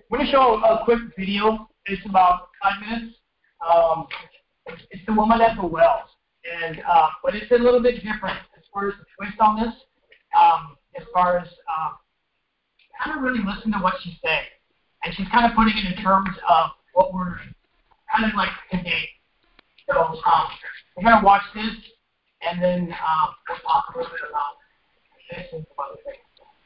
I'm going to show a quick video. It's about 5 minutes. It's the woman at the well, and but it's a little bit different as far as the twist on this. As far as kind of really listen to what she's saying, and she's kind of putting it in terms of what we're kind of like today. So we're going to watch this, and then we'll talk a little bit about this and some other things.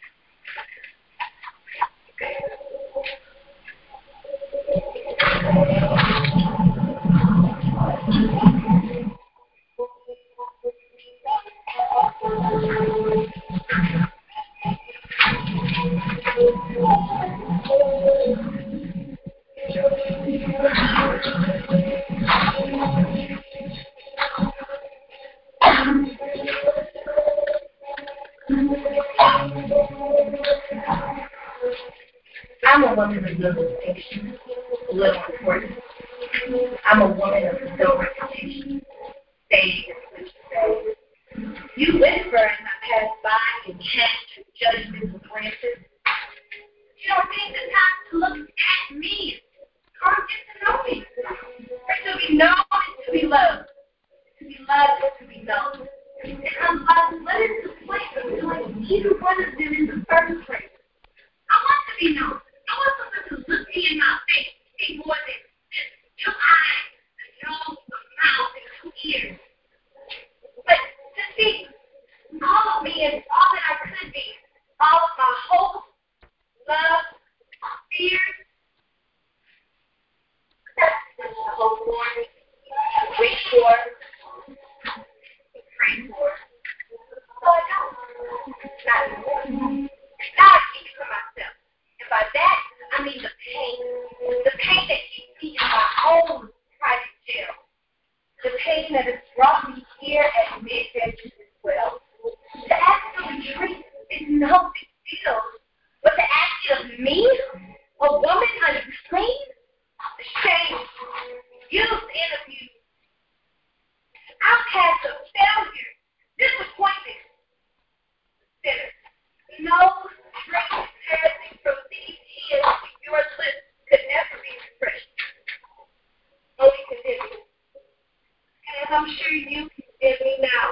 I'm a woman of no reputation, a little important. I'm a woman of no reputation. Say this, you whisper as I pass by and cast judgment of branches. You don't take the time to look at me or get to know me. For to be known is to be loved. To be loved is to be known. And unlike what is the point of doing either one of them in the first place? I want to be known. I want someone to look me in my face, see more than just 2 eyes, a nose, a mouth, and 2 ears. But to see all of me and all that I could be, all of my hopes, love, fears, that's what I hope for, wait for, pray for. So I don't. Not anymore. Now I keep it for myself. And by that, I mean the pain. The pain that keeps me in my own private jail. The pain that has brought me here at mid-venture as well. To ask for retreat is no big deal. But to ask it of me, a woman unclean, shame, used and abused, outcast of failure, disappointment, sinner. No drink passing from these ears to your lips could ever be refreshed. Only condemn you. And I'm sure you condemn me now.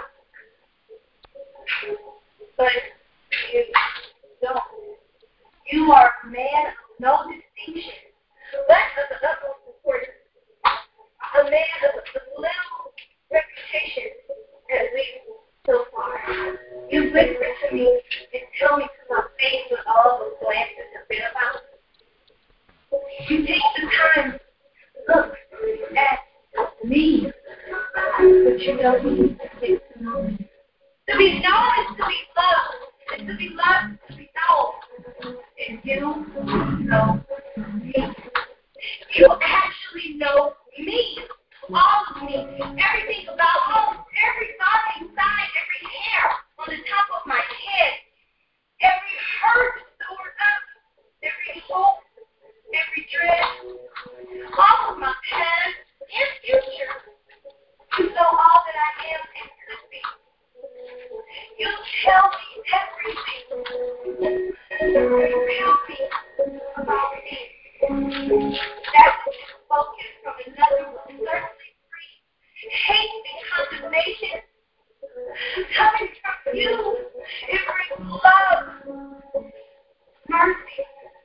But you don't. You are a man of no distinction, but of the utmost importance. A man of little reputation, at least so far. You whisper to me and tell me to my face what all those glances have been about. You take the time to look at me, but you don't need to get to know me. To be known is to be loved, and to be loved is to be known. And you know me. You actually know me. All of me. Everything about almost every thought inside, every hair on the top of my head. Every hurt stored up. Every hope. Every dread. All of my past and future. You know all that I am and could be. You tell me everything. You tell me about me. That which is spoken from another will certainly free hate and condemnation. Coming from you, it brings love, mercy,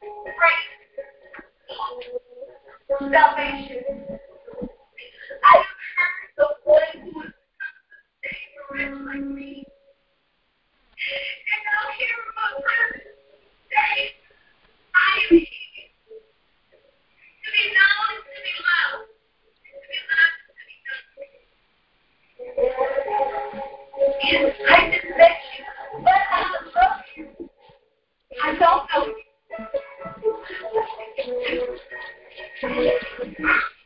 grace, salvation. I have heard the one who is dangerous like me. And now here among us, say, I am he. To be known is to be loved. To be loved is to be known. Yes, I just met you, but I don't love you. I don't know you.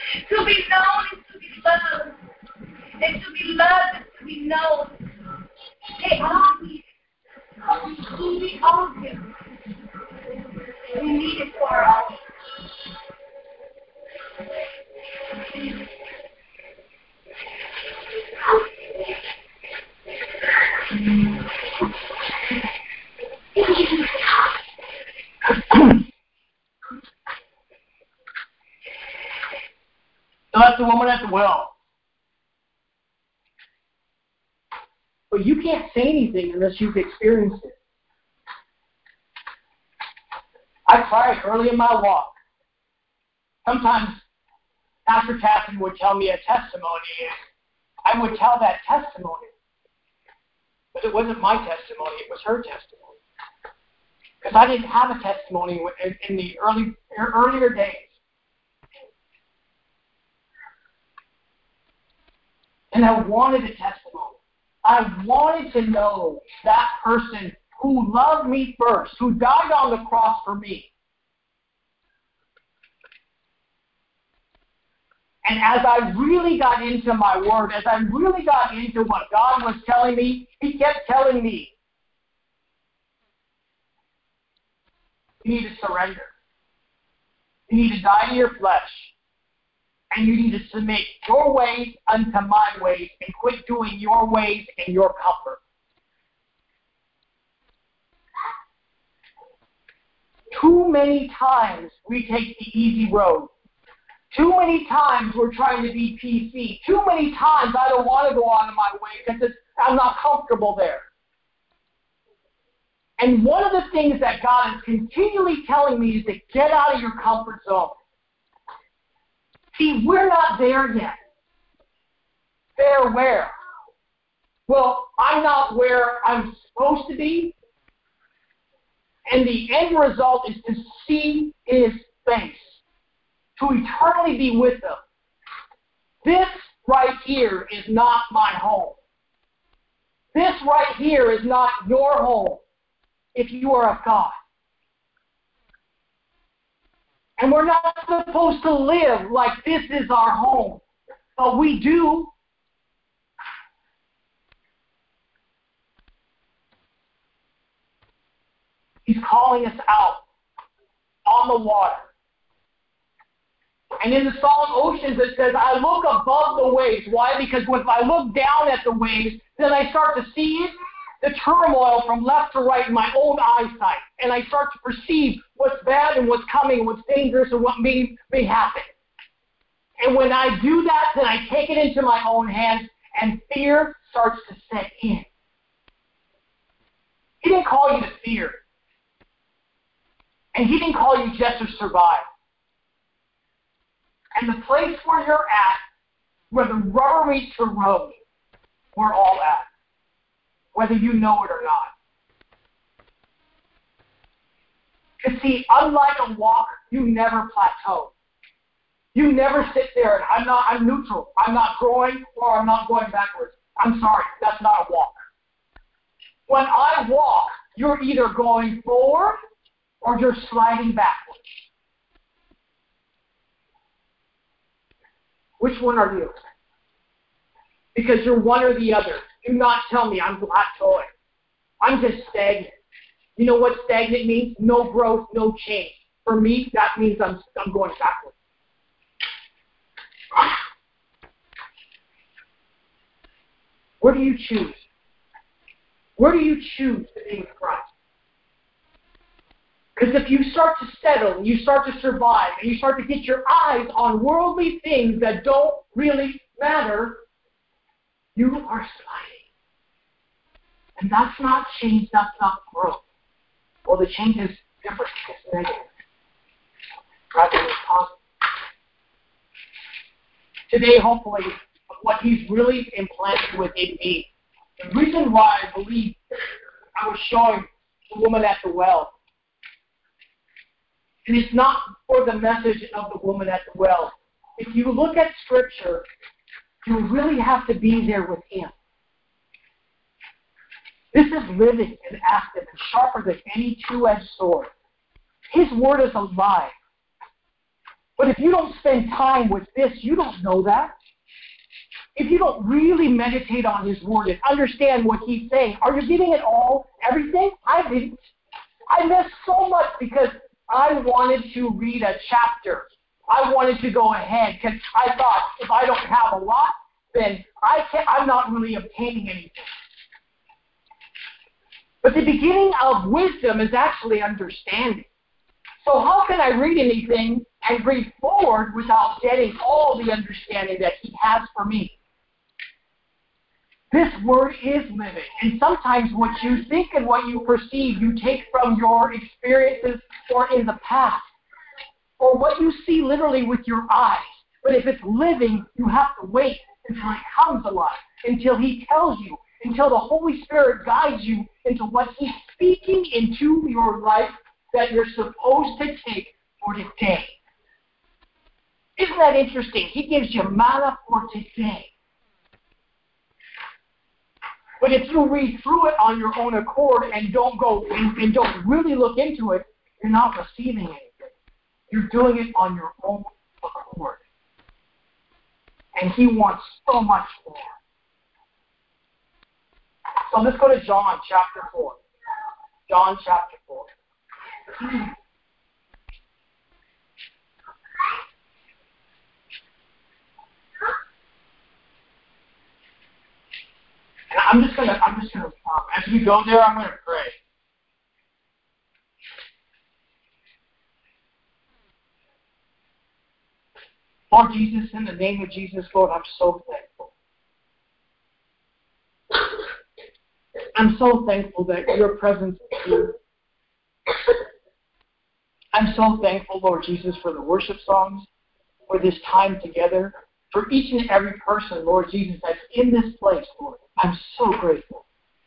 To be known is to be loved. And to be loved is to be known. They all need it. We all do. We need it for our own. So that's the woman at the well. But you can't say anything unless you've experienced it. I cried early in my walk. Sometimes Pastor Catherine would tell me a testimony, and I would tell that testimony. But it wasn't my testimony, it was her testimony. Because I didn't have a testimony in the earlier days. And I wanted a testimony. I wanted to know that person who loved me first, who died on the cross for me. And as I really got into my word, as I really got into what God was telling me, He kept telling me, you need to surrender. You need to die to your flesh. And you need to submit your ways unto my ways and quit doing your ways in your comfort. Too many times we take the easy road. Too many times we're trying to be PC. Too many times I don't want to go out of my way because I'm not comfortable there. And one of the things that God is continually telling me is to get out of your comfort zone. See, we're not there yet. There where? Well, I'm not where I'm supposed to be. And the end result is to see His face. To eternally be with Him. This right here is not my home. This right here is not your home if you are of God. And we're not supposed to live like this is our home. But we do. He's calling us out on the water. And in the Salt Oceans it says, I look above the waves. Why? Because if I look down at the waves, then I start to see the turmoil from left to right in my own eyesight. And I start to perceive what's bad and what's coming, what's dangerous and what may happen. And when I do that, then I take it into my own hands and fear starts to set in. He didn't call you to fear. And He didn't call you just to survive. And the place where you're at, where the rubber meets the road, we're all at. Whether you know it or not. Because see, unlike a walk, you never plateau. You never sit there and I'm neutral. I'm not growing or I'm not going backwards. I'm sorry, that's not a walk. When I walk, you're either going forward or you're sliding backwards. Which one are you? Because you're one or the other. Do not tell me I'm plateauing. I'm just stagnant. You know what stagnant means? No growth, no change. For me, that means I'm going backwards. Where do you choose? Where do you choose to be with Christ? Because if you start to settle, and you start to survive, and you start to get your eyes on worldly things that don't really matter, you are sliding. And that's not change, that's not growth. Well, the change is different, it's negative. Rather than positive. Today, hopefully, what He's really implanted within me, the reason why I believe I was showing the woman at the well, and it's not for the message of the woman at the well. If you look at Scripture, you really have to be there with Him. This is living and active and sharper than any two-edged sword. His word is alive. But if you don't spend time with this, you don't know that. If you don't really meditate on His Word and understand what He's saying, are you getting it all, everything? I didn't. I missed so much because I wanted to read a chapter. I wanted to go ahead because I thought if I don't have a lot, then I'm not really obtaining anything. But the beginning of wisdom is actually understanding. So how can I read anything and read forward without getting all the understanding that He has for me? This Word is living. And sometimes what you think and what you perceive, you take from your experiences or in the past, or what you see literally with your eyes. But if it's living, you have to wait until it comes alive, until He tells you, until the Holy Spirit guides you into what He's speaking into your life that you're supposed to take for today. Isn't that interesting? He gives you manna for today. But if you read through it on your own accord and don't go and don't really look into it, you're not receiving anything. You're doing it on your own accord. And He wants so much more. So let's go to John chapter 4. John chapter 4. And I'm just gonna as we go there, I'm gonna pray. Lord Jesus, in the name of Jesus, Lord, I'm so thankful. I'm so thankful that your presence is here. I'm so thankful, Lord Jesus, for the worship songs, for this time together, for each and every person, Lord Jesus, that's in this place, Lord. I'm so grateful.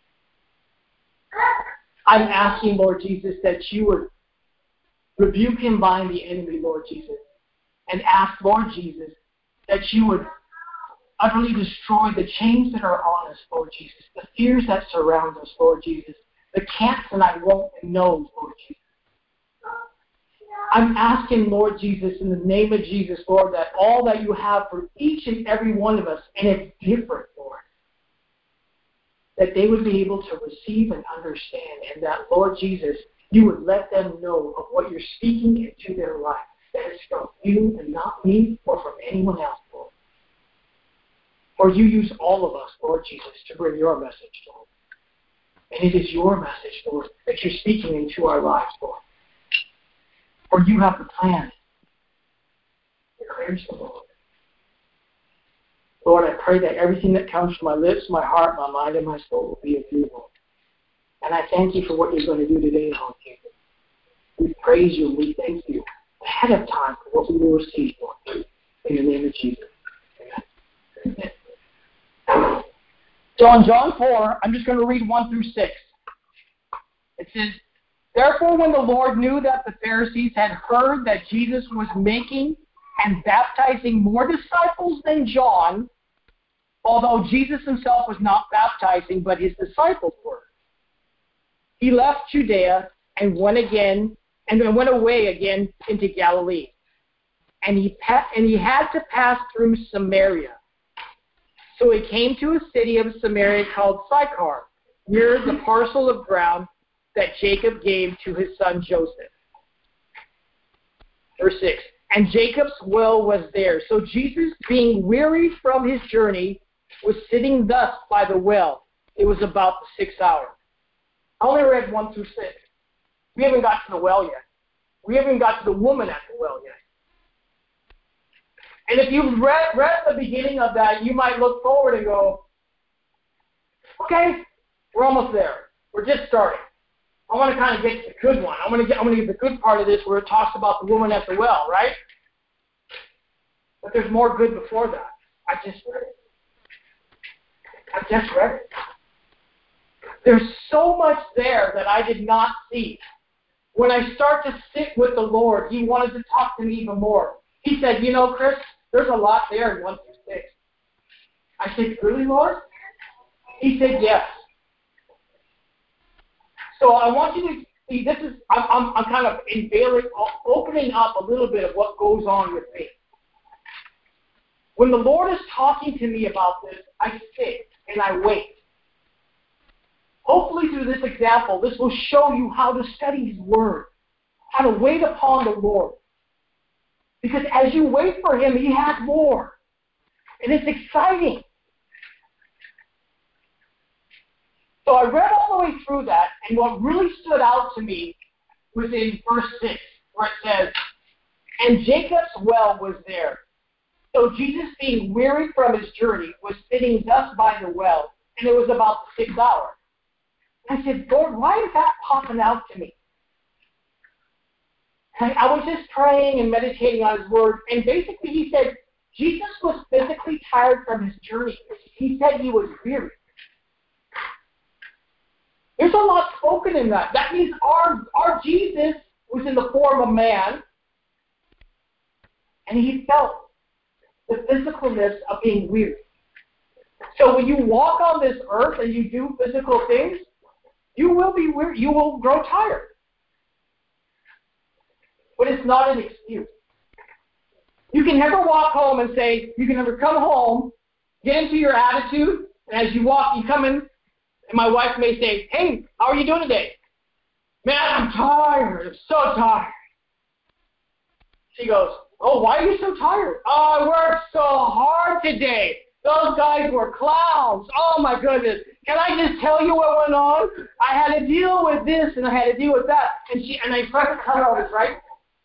I'm asking, Lord Jesus, that you would rebuke him by the enemy, Lord Jesus, and ask, Lord Jesus, that you would utterly destroy the chains that are on us, Lord Jesus, the fears that surround us, Lord Jesus, the can'ts and I won't and no's, Lord Jesus. I'm asking, Lord Jesus, in the name of Jesus, Lord, that all that you have for each and every one of us, and it's different, Lord, that they would be able to receive and understand, and that, Lord Jesus, you would let them know of what you're speaking into their life, that is from you and not me or from anyone else, Lord. For you use all of us, Lord Jesus, to bring your message, Lord. And it is your message, Lord, that you're speaking into our lives, Lord. For you have the plan. Declares the Lord. Lord, I pray that everything that comes from my lips, my heart, my mind, and my soul will be of you, Lord. And I thank you for what you're going to do today, Lord Jesus. We praise you and we thank you ahead of time for what we will receive, Lord. In the name of Jesus. Amen. So in John 4, I'm just going to read 1 through 6. It says, therefore, when the Lord knew that the Pharisees had heard that Jesus was making and baptizing more disciples than John, although Jesus himself was not baptizing, but his disciples were, he left Judea and went away again into Galilee. And he had to pass through Samaria. So he came to a city of Samaria called Sychar, near the parcel of ground that Jacob gave to his son Joseph. Verse 6, and Jacob's well was there. So Jesus, being wearied from his journey, was sitting thus by the well. It was about the 6th hour. I only read 1 through 6. We haven't got to the well yet. We haven't got to the woman at the well yet. And if you've read the beginning of that, you might look forward and go, okay, we're almost there. We're just starting. I want to kind of get to the good one. I'm going to get the good part of this where it talks about the woman at the well, right? But there's more good before that. I just read it. There's so much there that I did not see. When I start to sit with the Lord, he wanted to talk to me even more. He said, you know, Chris, there's a lot there in 1 through 6. I said, really, Lord? He said, yes. So I want you see, this is, I'm kind of opening up a little bit of what goes on with me. When the Lord is talking to me about this, I sit and I wait. Hopefully through this example, this will show you how to study His Word, how to wait upon the Lord. Because as you wait for Him, He has more. And it's exciting. So I read all the way through that, and what really stood out to me was in verse 6, where it says, "And Jacob's well was there. So Jesus, being weary from his journey, was sitting thus by the well, and it was about the 6th hour." And I said, "Lord, why is that popping out to me?" And I was just praying and meditating on His Word, and basically He said Jesus was physically tired from His journey. He said He was weary. There's a lot spoken in that. That means our Jesus was in the form of man, and He felt the physicalness of being weary. So when you walk on this earth and you do physical things, you will be weary. You will grow tired. But it's not an excuse. You can never walk home and say, you can never come home, get into your attitude, and as you walk, you come in, and my wife may say, "Hey, how are you doing today?" "Man, I'm tired. I'm so tired." She goes, "Oh, why are you so tired?" "Oh, I worked so hard today. Those guys were clowns. Oh, my goodness. Can I just tell you what went on? I had to deal with this, and I had to deal with that." And I try to tell her all this, right?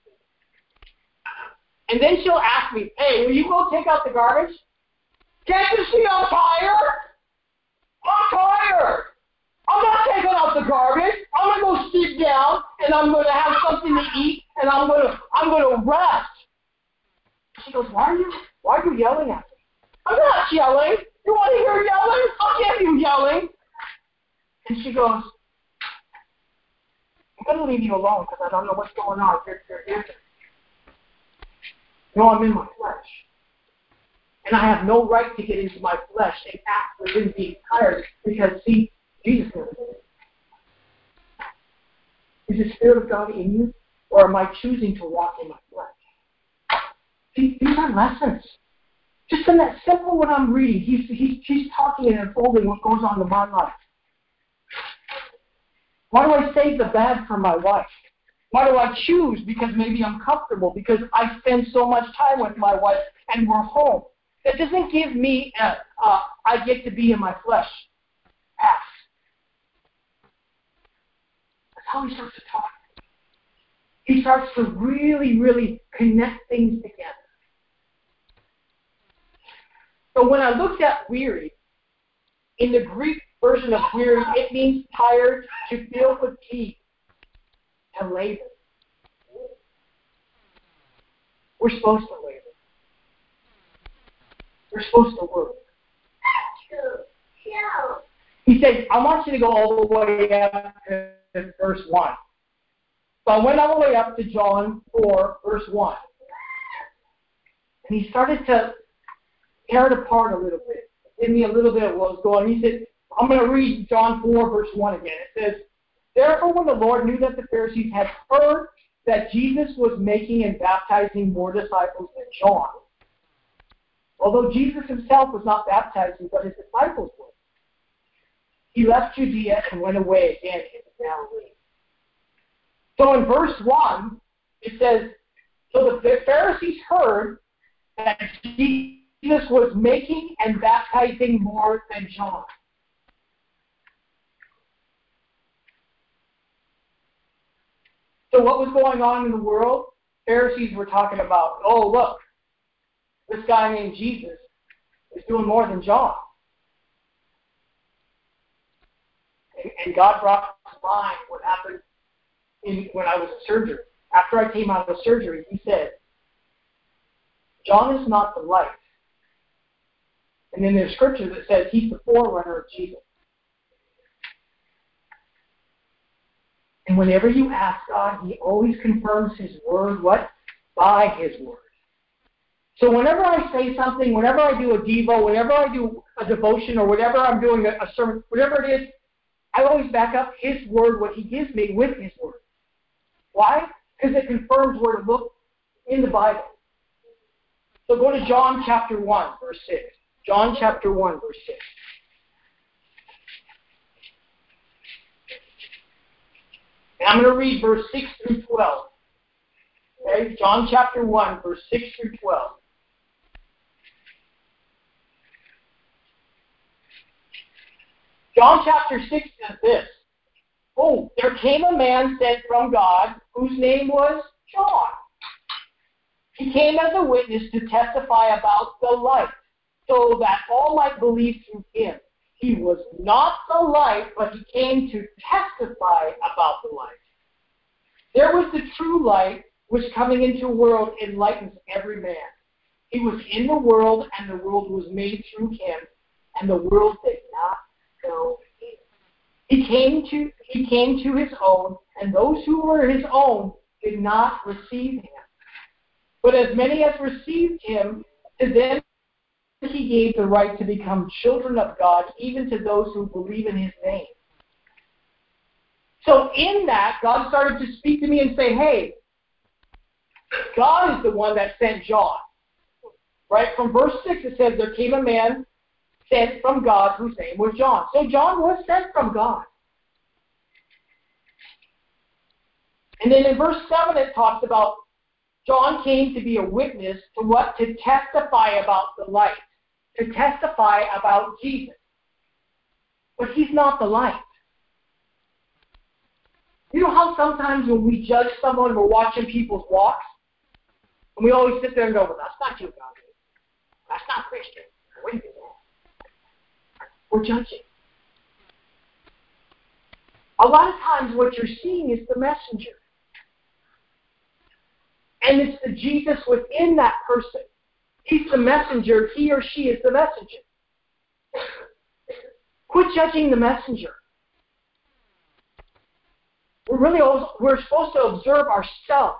And then she'll ask me, "Hey, will you go take out the garbage?" "Can't you see I'm tired? I'm tired. I'm not taking out the garbage. I'm going to go sit down, and I'm going to have something to eat, and I'm going to rest." She goes, Why are you yelling at me?" "I'm not yelling. You want to hear yelling? I'll give you yelling." And she goes, "I'm going to leave you alone because I don't know what's going on. You're No, I'm in my flesh. And I have no right to get into my flesh and act within being tired because, see, Jesus knows it. Is the Spirit of God in you, or am I choosing to walk in my flesh? See, these are lessons. Just in that simple what I'm reading, he's talking and unfolding what goes on in my life. Why do I save the bad for my wife? Why do I choose? Because maybe I'm comfortable, because I spend so much time with my wife and we're home. That doesn't give me, I get to be in my flesh. Pass. That's how he starts to talk. He starts to really, really connect things together. So when I looked at weary, in the Greek version of weary, it means tired, to feel fatigued, to labor. We're supposed to labor. We're supposed to work. He said, I want you to go all the way up to verse 1. So I went all the way up to John 4, verse 1. And he started to tear it apart a little bit. Give me a little bit of what was going on. He said, I'm going to read John 4, verse 1 again. It says, Therefore, when the Lord knew that the Pharisees had heard that Jesus was making and baptizing more disciples than John, although Jesus himself was not baptizing, but his disciples were, he left Judea and went away again into Galilee. So in verse 1, it says, So the Pharisees heard that Jesus was making and baptizing more than John. So what was going on in the world? Pharisees were talking about, oh, look, this guy named Jesus is doing more than John. And God brought to mind what happened when I was in surgery. After I came out of surgery, he said, John is not the light. And then there's scripture that says he's the forerunner of Jesus. And whenever you ask God, he always confirms his word, what? By his word. So whenever I say something, whenever I do a devo, whenever I do a devotion, or whenever I'm doing a sermon, whatever it is, I always back up His Word, what He gives me, with His Word. Why? Because it confirms where to look in the Bible. So go to John chapter 1, verse 6. John chapter 1, verse 6. And I'm going to read verse 6 through 12. Okay? John chapter 1, verse 6 through 12. John chapter 6 says this. Oh, there came a man sent from God whose name was John. He came as a witness to testify about the light, so that all might believe through him. He was not the light, but he came to testify about the light. There was the true light, which coming into the world enlightens every man. He was in the world, and the world was made through him, and the world did not know him. He came to his own, and those who were his own did not receive him. But as many as received him, to them he gave the right to become children of God, even to those who believe in his name. So in that, God started to speak to me and say, hey, God is the one that sent John. Right? From verse 6 it says, there came a man sent from God whose name was John. So John was sent from God. And then in verse 7 it talks about John came to be a witness to what? To testify about the light. To testify about Jesus. But he's not the light. You know how sometimes when we judge someone, we're watching people's walks, and we always sit there and go, well, that's not you, God. That's not Christian. What are you doing? We're judging. A lot of times what you're seeing is the messenger. And it's the Jesus within that person. He's the messenger. He or she is the messenger. Quit judging the messenger. We're supposed to observe ourselves.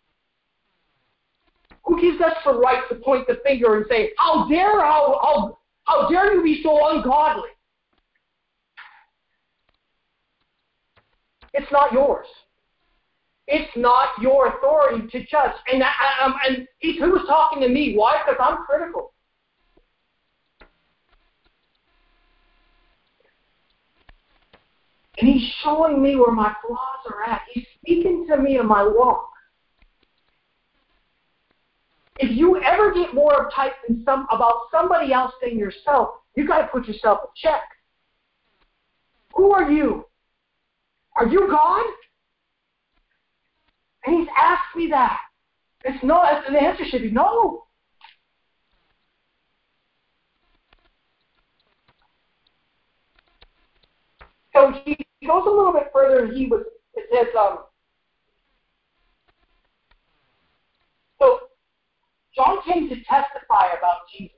Who gives us the right to point the finger and say, how dare you be so ungodly? It's not yours. It's not your authority to judge. And he was talking to me. Why? Because I'm critical. And he's showing me where my flaws are at. He's speaking to me in my walk. If you ever get more uptight about somebody else than yourself, you've got to put yourself in check. Who are you? Are you God? And he's asked me that. It's no. The answer should be no. So he goes a little bit further, and it says, so John came to testify about Jesus.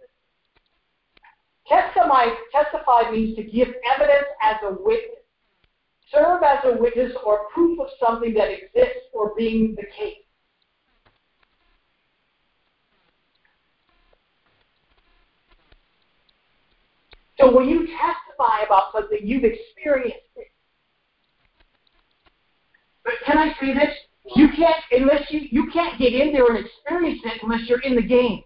Testify means to give evidence as a witness. Serve as a witness or proof of something that exists or being the case. So when you testify about something, you've experienced it. But can I say this? You can't get in there and experience it unless you're in the game.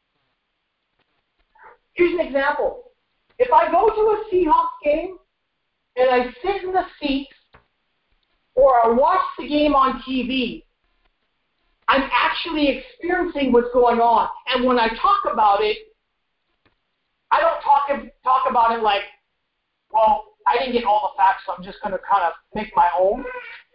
Here's an example. If I go to a Seahawks game and I sit in the seats or I watch the game on TV, I'm actually experiencing what's going on. And when I talk about it, I don't talk about it like, well, I didn't get all the facts, so I'm just going to kind of make my own.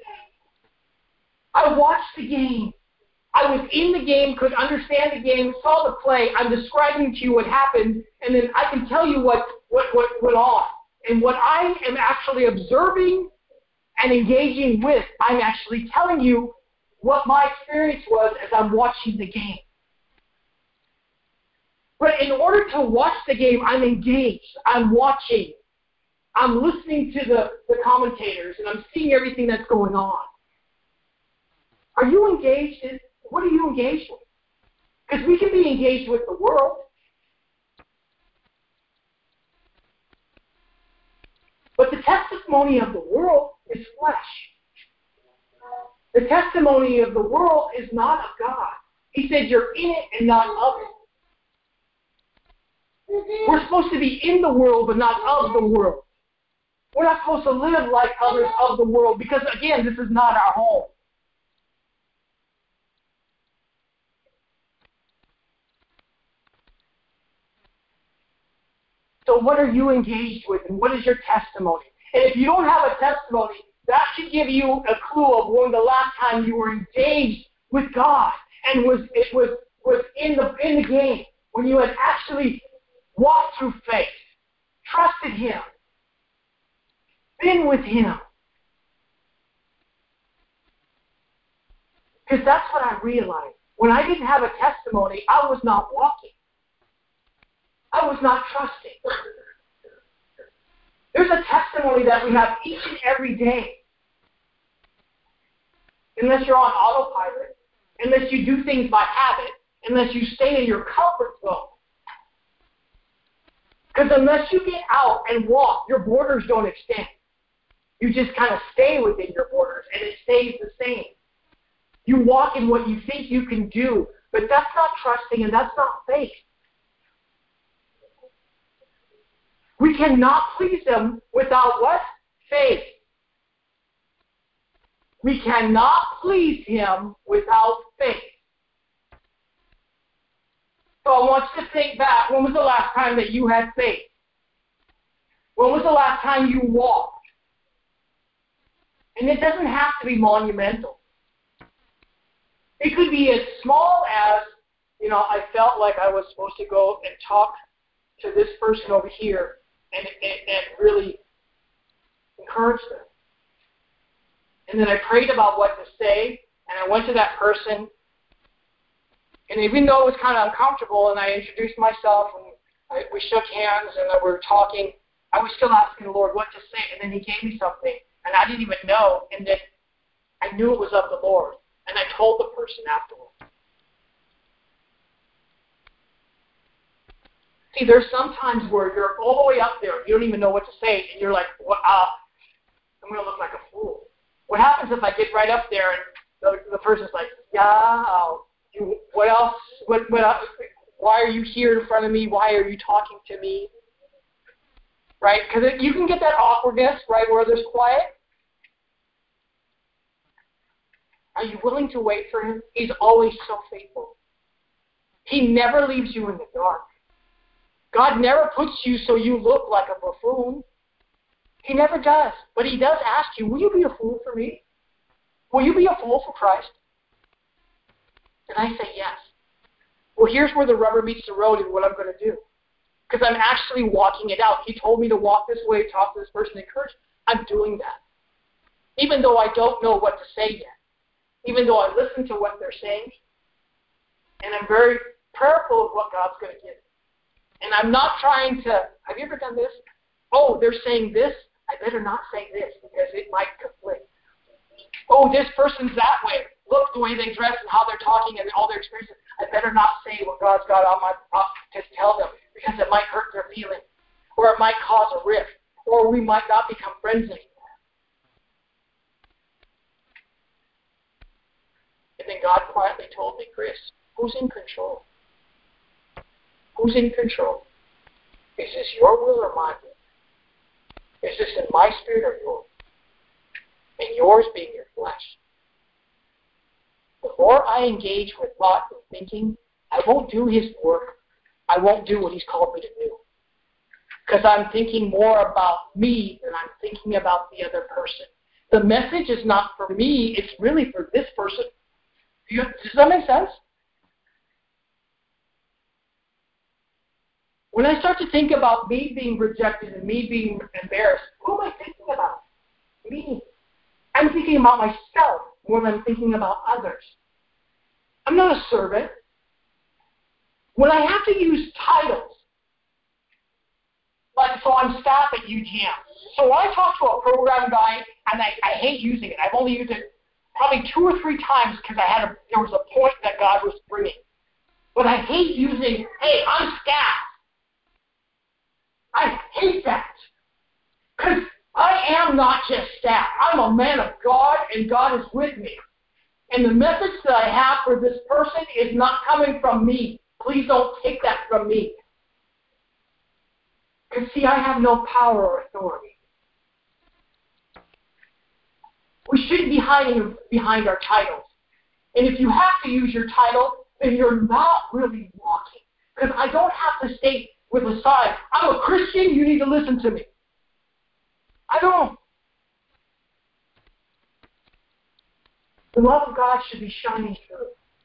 I watched the game. I was in the game, could understand the game, saw the play. I'm describing to you what happened, and then I can tell you what went on. And what I am actually observing and engaging with, I'm actually telling you what my experience was as I'm watching the game. But in order to watch the game, I'm engaged. I'm watching. I'm listening to the commentators, and I'm seeing everything that's going on. Are you engaged in, what are you engaged with? Because we can be engaged with the world. But the testimony of the world is flesh. The testimony of the world is not of God. He said you're in it and not of it. We're supposed to be in the world but not of the world. We're not supposed to live like others of the world because, again, this is not our home. So what are you engaged with and what is your testimony? And if you don't have a testimony, that should give you a clue of when the last time you were engaged with God and was in the game, when you had actually walked through faith, trusted Him, been with Him. Because that's what I realized. When I didn't have a testimony, I was not walking. I was not trusting. There's a testimony that we have each and every day. Unless you're on autopilot, unless you do things by habit, unless you stay in your comfort zone. Because unless you get out and walk, your borders don't extend. You just kind of stay within your borders, and it stays the same. You walk in what you think you can do, but that's not trusting, and that's not faith. We cannot please Him without what? Faith. We cannot please Him without faith. So I want you to think back. When was the last time that you had faith? When was the last time you walked? And it doesn't have to be monumental. It could be as small as, I felt like I was supposed to go and talk to this person over here and really encourage them. And then I prayed about what to say, and I went to that person, and even though it was kind of uncomfortable, and I introduced myself, and we shook hands, and we were talking, I was still asking the Lord what to say, and then He gave me something, and I didn't even know, and then I knew it was of the Lord, and I told the person afterwards. See, there's some times where you're all the way up there, you don't even know what to say, and you're like, I'm going to look like a fool. What happens if I get right up there and the person's like, what else? Why are you here in front of me? Why are you talking to me? Right? Because you can get that awkwardness, right, where there's quiet. Are you willing to wait for Him? He's always so faithful. He never leaves you in the dark. God never puts you so you look like a buffoon. He never does. But He does ask you, will you be a fool for me? Will you be a fool for Christ? And I say yes. Well, here's where the rubber meets the road and what I'm going to do. Because I'm actually walking it out. He told me to walk this way, talk to this person, encourage. I'm doing that. Even though I don't know what to say yet. Even though I listen to what they're saying. And I'm very prayerful of what God's going to give. And I'm not trying to, have you ever done this? Oh, they're saying this. I better not say this because it might conflict. Oh, this person's that way. Look the way they dress and how they're talking and all their experiences. I better not say what God's got on my to tell them because it might hurt their feelings. Or it might cause a rift. Or we might not become friends anymore. And then God quietly told me, Chris, who's in control? Who's in control? Is this your will or my will? Is this in my spirit or yours? And yours being your flesh. The more I engage with thought and thinking, I won't do His work. I won't do what He's called me to do. Because I'm thinking more about me than I'm thinking about the other person. The message is not for me, it's really for this person. Does that make sense? When I start to think about me being rejected and me being embarrassed, who am I thinking about? Me. I'm thinking about myself more than I'm thinking about others. I'm not a servant. When I have to use titles, so I'm staff at UGM. So when I talk to a program guy, and I hate using it. I've only used it probably 2 or 3 times because there was a point that God was bringing. But I hate using, hey, I'm staff. I hate that. Because I am not just staff. I'm a man of God, and God is with me. And the message that I have for this person is not coming from me. Please don't take that from me. Because, see, I have no power or authority. We shouldn't be hiding behind our titles. And if you have to use your title, then you're not really walking. Because I don't have to state with a sign, I'm a Christian, you need to listen to me. I don't. The love of God should be shining through.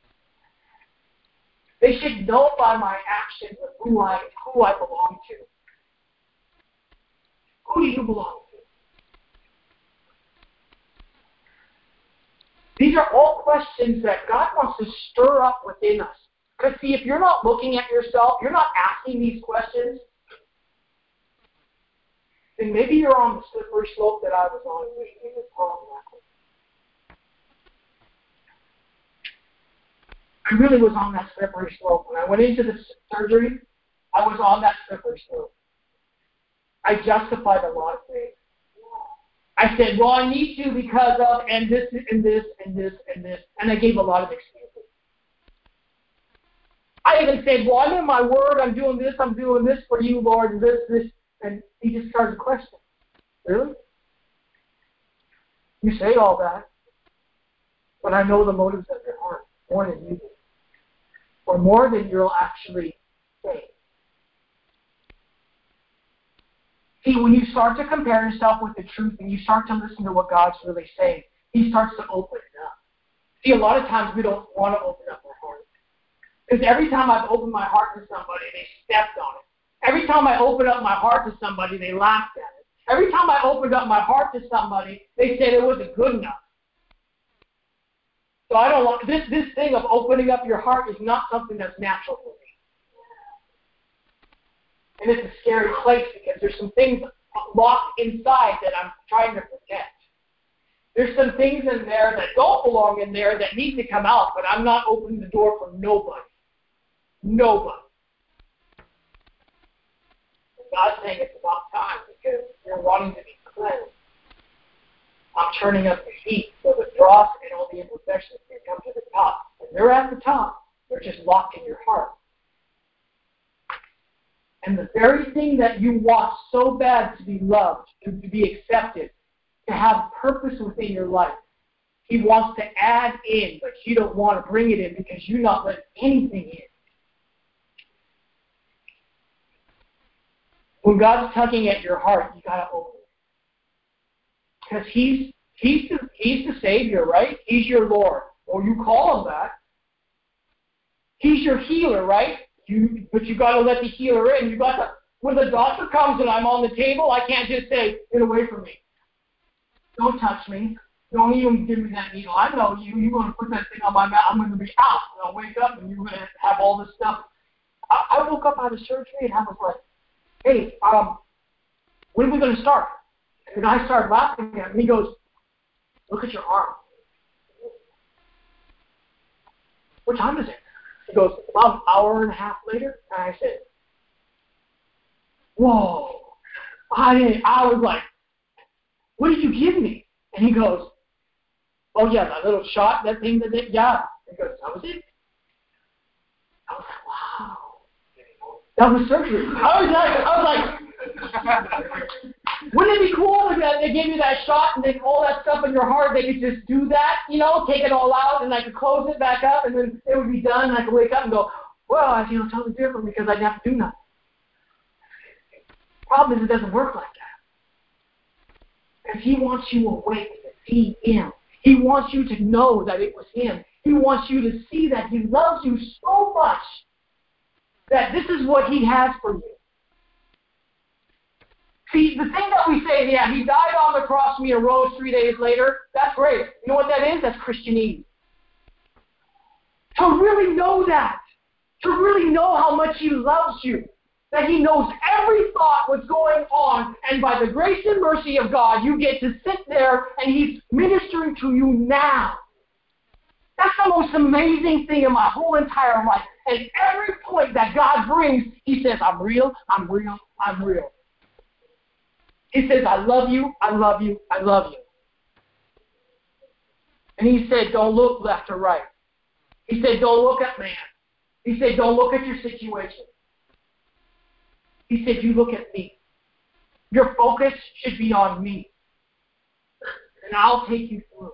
They should know by my actions of who I belong to. Who do you belong to? These are all questions that God wants to stir up within us. Because, see, if you're not looking at yourself, you're not asking these questions, then maybe you're on the slippery slope that I was on. I really was on that slippery slope. When I went into the surgery, I was on that slippery slope. I justified a lot of things. I said, well, I need to because of, and this, and this, and this, and this. And I gave a lot of excuses. I even said, well, I'm in my word, I'm doing this for you, Lord, and this. And he just started questioning. Really? You say all that, but I know the motives of your heart more than you do. Or more than you'll actually say. See, when you start to compare yourself with the truth and you start to listen to what God's really saying, he starts to open it up. See, a lot of times we don't want to open up our heart. Because every time I've opened my heart to somebody, they stepped on it. Every time I opened up my heart to somebody, they laughed at it. Every time I opened up my heart to somebody, they said it wasn't good enough. So I don't want, this thing of opening up your heart is not something that's natural for me. And it's a scary place because there's some things locked inside that I'm trying to protect. There's some things in there that don't belong in there that need to come out, but I'm not opening the door for nobody. Nobody. And God's saying it's about time because you're wanting to be cleansed. I'm turning up the heat so the dross and all the imperfections can come to the top. And they're at the top. They're just locked in your heart. And the very thing that you want so bad to be loved, to be accepted, to have purpose within your life, he wants to add in, but you don't want to bring it in because you're not letting anything in. When God's tugging at your heart, you got to open it. Because he's the Savior, right? He's your Lord. Or you call him that. He's your healer, right? But you got to let the healer in. You got to. When the doctor comes and I'm on the table, I can't just say, "Get away from me. Don't touch me. Don't even give me that needle. I know you. You're going to put that thing on my mouth. I'm going to be out. And I'll wake up and you're going to have all this stuff." I woke up out of surgery and I was like, "Hey, when are we going to start?" And the guy started laughing at me. He goes, "Look at your arm." What time is it? He goes, "About an hour and a half later." And I said, "Whoa." I was like, "What did you give me?" And he goes, "Oh, yeah, that little shot, that thing, yeah." He goes, "That was it?" I was like, wow. That was surgery. I was like, wouldn't it be cool if they gave you that shot and then all that stuff in your heart, they could just do that, take it all out and I could close it back up and then it would be done and I could wake up and go, well, I feel totally different because I didn't have to do nothing. Problem is it doesn't work like that. Because he wants you awake to see him. He wants you to know that it was him. He wants you to see that he loves you so much that this is what he has for you. See, the thing that we say, yeah, he died on the cross for me and rose 3 days later, that's great. You know what that is? That's Christianese. To really know that, to really know how much he loves you, that he knows every thought what's going on, and by the grace and mercy of God, you get to sit there and he's ministering to you now. That's the most amazing thing in my whole entire life. And every point that God brings, he says, I'm real, I'm real, I'm real. He says, I love you, I love you, I love you. And he said, don't look left or right. He said, don't look at man. He said, don't look at your situation. He said, you look at me. Your focus should be on me. And I'll take you through.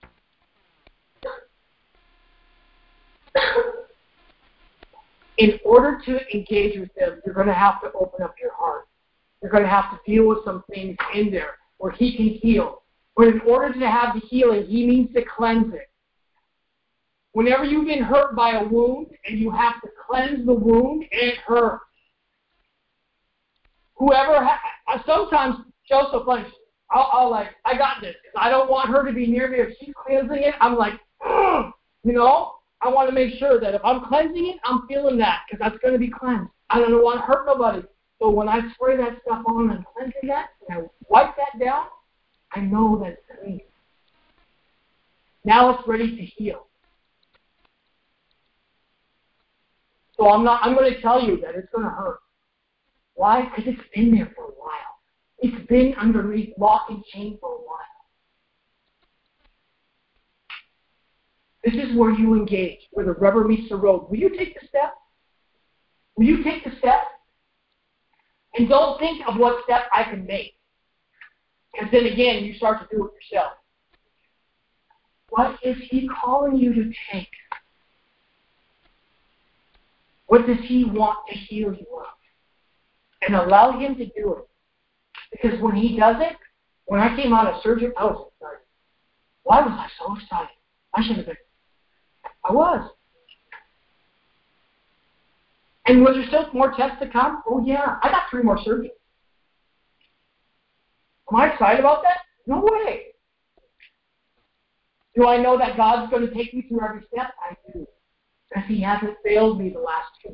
In order to engage with them, you're going to have to open up your heart. You're going to have to deal with some things in there where he can heal. But in order to have the healing, he needs to cleanse it. Whenever you've been hurt by a wound and you have to cleanse the wound, it hurts. Sometimes Joseph, like, I'll like, I got this. I don't want her to be near me. If she's cleansing it, I'm like, you know, I want to make sure that if I'm cleansing it, I'm feeling that because that's going to be cleansed. I don't want to hurt nobody. So when I spray that stuff on and cleansing that, and I wipe that down, I know that it's clean. Now it's ready to heal. So I'm going to tell you that it's going to hurt. Why? Because it's been there for a while. It's been underneath lock and chain for a while. This is where you engage, where the rubber meets the road. Will you take the step? Will you take the step? And don't think of what step I can make. Because then again, you start to do it yourself. What is he calling you to take? What does he want to heal you of? And allow him to do it. Because when he does it, when I came out of surgery, I was excited. Why was I so excited? I should have been. I was. And was there still more tests to come? Oh, yeah. I got 3 more surgeries. Am I excited about that? No way. Do I know that God's going to take me through every step? I do. Because he hasn't failed me the last 2.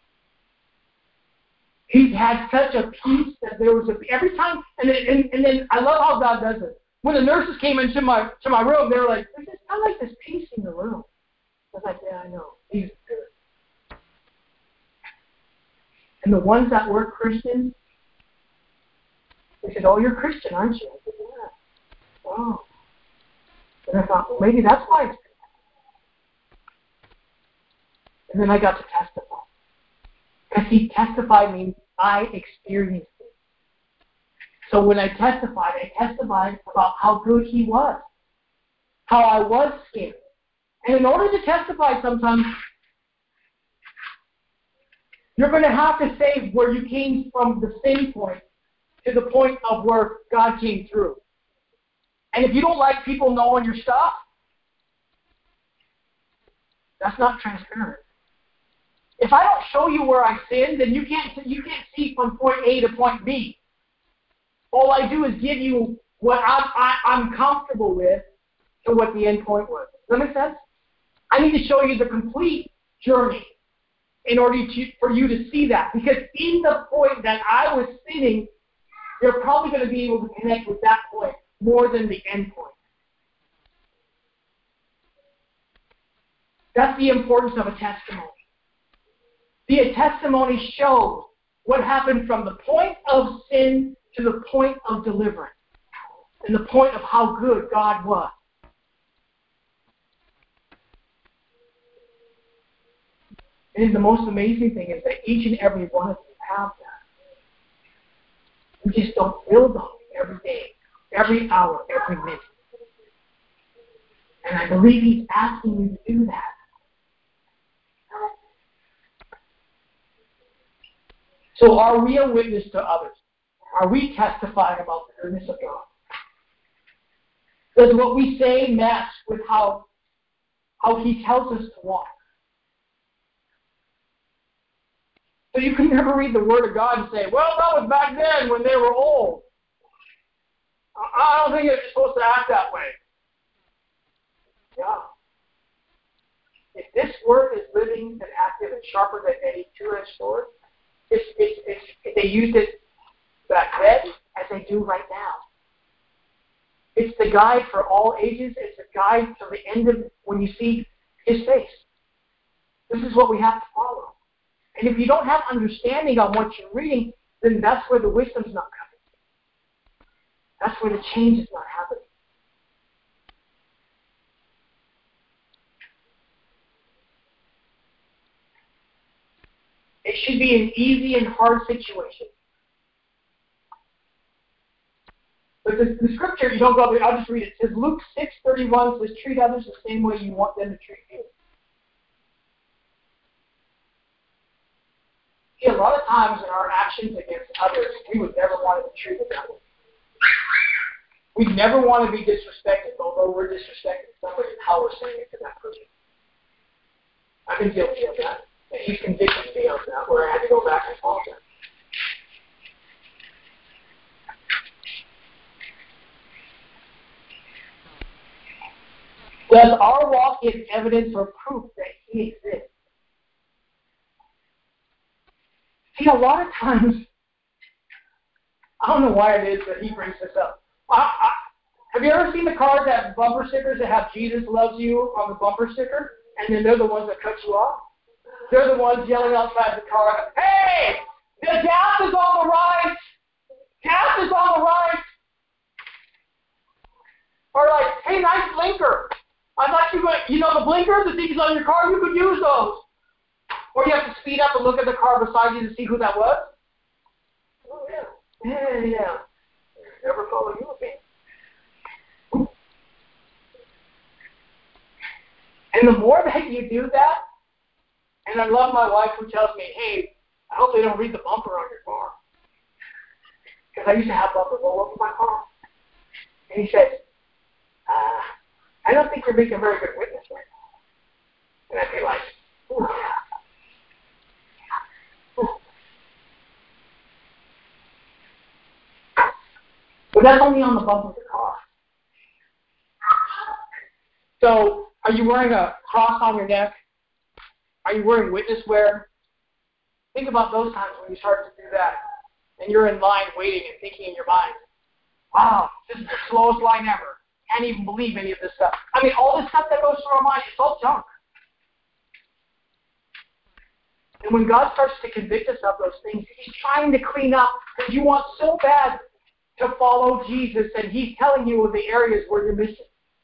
He's had such a peace that there was every time, and then I love how God does it. When the nurses came into my room, they were like, "There's just kind of like this peace in the room." I was like, "Yeah, I know. He's good." And the ones that were Christians, they said, "Oh, you're Christian, aren't you?" I said, "Yeah." Oh. And I thought, well, maybe that's why it's good. And then I got to testify. Because he testified means I experienced it. So when I testified about how good he was. How I was scared. And in order to testify sometimes, you're going to have to say where you came from the sin point to the point of where God came through. And if you don't like people knowing your stuff, that's not transparent. If I don't show you where I sinned, then you can't see from point A to point B. All I do is give you what I'm comfortable with to what the end point was. Does that make sense? I need to show you the complete journey in order for you to see that. Because in the point that I was sitting, you're probably going to be able to connect with that point more than the end point. That's the importance of a testimony. The testimony shows what happened from the point of sin to the point of deliverance and the point of how good God was. And the most amazing thing is that each and every one of you have that. We just don't build on it every day, every hour, every minute. And I believe he's asking you to do that. So are we a witness to others? Are we testifying about the goodness of God? Does what we say match with how he tells us to walk? So you can never read the Word of God and say, well, that was back then when they were old. I don't think it's supposed to act that way. Yeah. If this Word is living and active and sharper than any two-edged sword, they used it back then as they do right now. It's the guide for all ages. It's a guide to the end of when you see his face. This is what we have to follow. And if you don't have understanding on what you're reading, then that's where the wisdom's not coming. That's where the change is not happening. It should be an easy and hard situation. But the scripture, you don't go, I'll just read it. It says, Luke 6:31 says, treat others the same way you want them to treat you. See, a lot of times in our actions against others, we would never want to be treated that way. We'd never want to be disrespected, although we're disrespecting somebody and how we're saying it to that person. I've been guilty of that. And he's convicted me of that, where I had to go back and apologize. Does our walk give evidence or proof that he exists? See, a lot of times, I don't know why it is that he brings this up. Have you ever seen the cars that have bumper stickers that have Jesus loves you on the bumper sticker? And then they're the ones that cut you off? They're the ones yelling outside the car, hey, the gas is on the right! Gas is on the right! Or like, hey, nice blinker. I thought you know the blinkers, the things on your car, you could use those. Or you have to speed up and look at the car beside you to see who that was. Oh, yeah. Yeah. Never follow you again. And the more that you do that, and I love my wife who tells me, hey, I hope they don't read the bumper on your car. Because I used to have bumpers all over my car. And he says, I don't think you're being a very good witness right now. And I'd be like, ooh. But that's only on the bumper of the car. So, are you wearing a cross on your neck? Are you wearing witness wear? Think about those times when you start to do that. And you're in line waiting and thinking in your mind, wow, this is the slowest line ever. Can't even believe any of this stuff. I mean, all this stuff that goes through our mind, it's all junk. And when God starts to convict us of those things, he's trying to clean up because you want so bad to follow Jesus, and he's telling you of the areas where you're missing.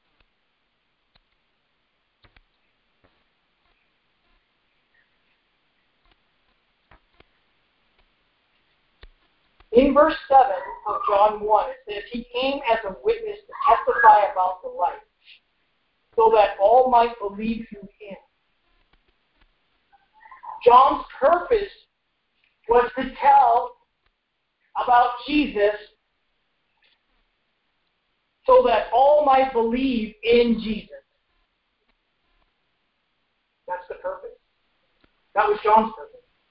In verse 7 of John 1, it says, he came as a witness to testify about the light, so that all might believe through him. John's purpose was to tell about Jesus so that all might believe in Jesus. That's the purpose. That was John's purpose.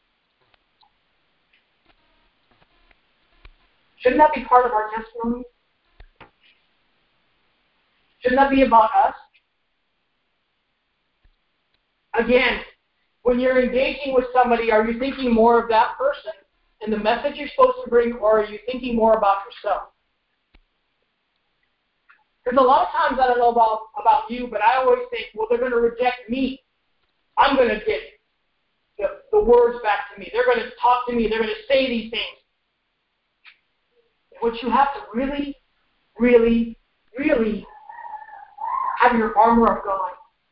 Shouldn't that be part of our testimony? Shouldn't that be about us? Again, when you're engaging with somebody, are you thinking more of that person and the message you're supposed to bring, or are you thinking more about yourself? Because a lot of times, I don't know about you, but I always think, well, they're going to reject me. I'm going to get the words back to me. They're going to talk to me. They're going to say these things. What you have to really, really, really have your armor of God.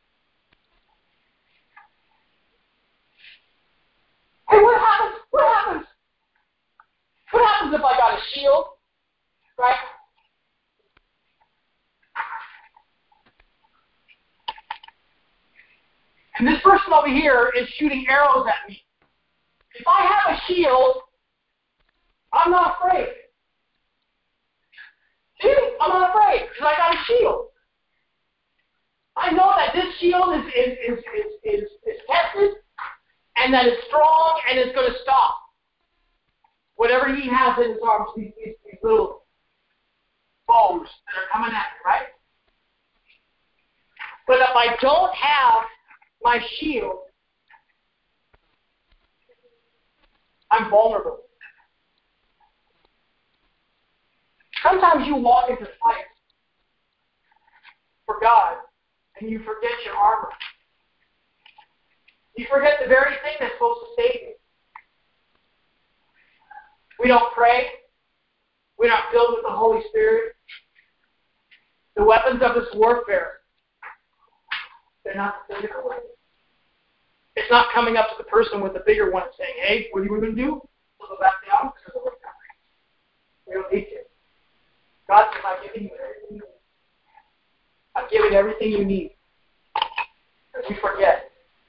Hey, what happens? What happens? What happens if I got a shield? Right? And this person over here is shooting arrows at me. If I have a shield, I'm not afraid. See? I'm not afraid because I got a shield. I know that this shield is tested and that it's strong and it's going to stop whatever he has in his arms, these little bows that are coming at me, right? But if I don't have my shield, I'm vulnerable. Sometimes you walk into fights for God and you forget your armor. You forget the very thing that's supposed to save you. We don't pray. we're not filled with the Holy Spirit, the weapons of this warfare, they're not the physical weapons. It's not coming up to the person with the bigger one saying, hey, what are you going to do? Go back down? We don't need to. God says, I'm giving you everything you need. I'm giving everything you need. Because we forget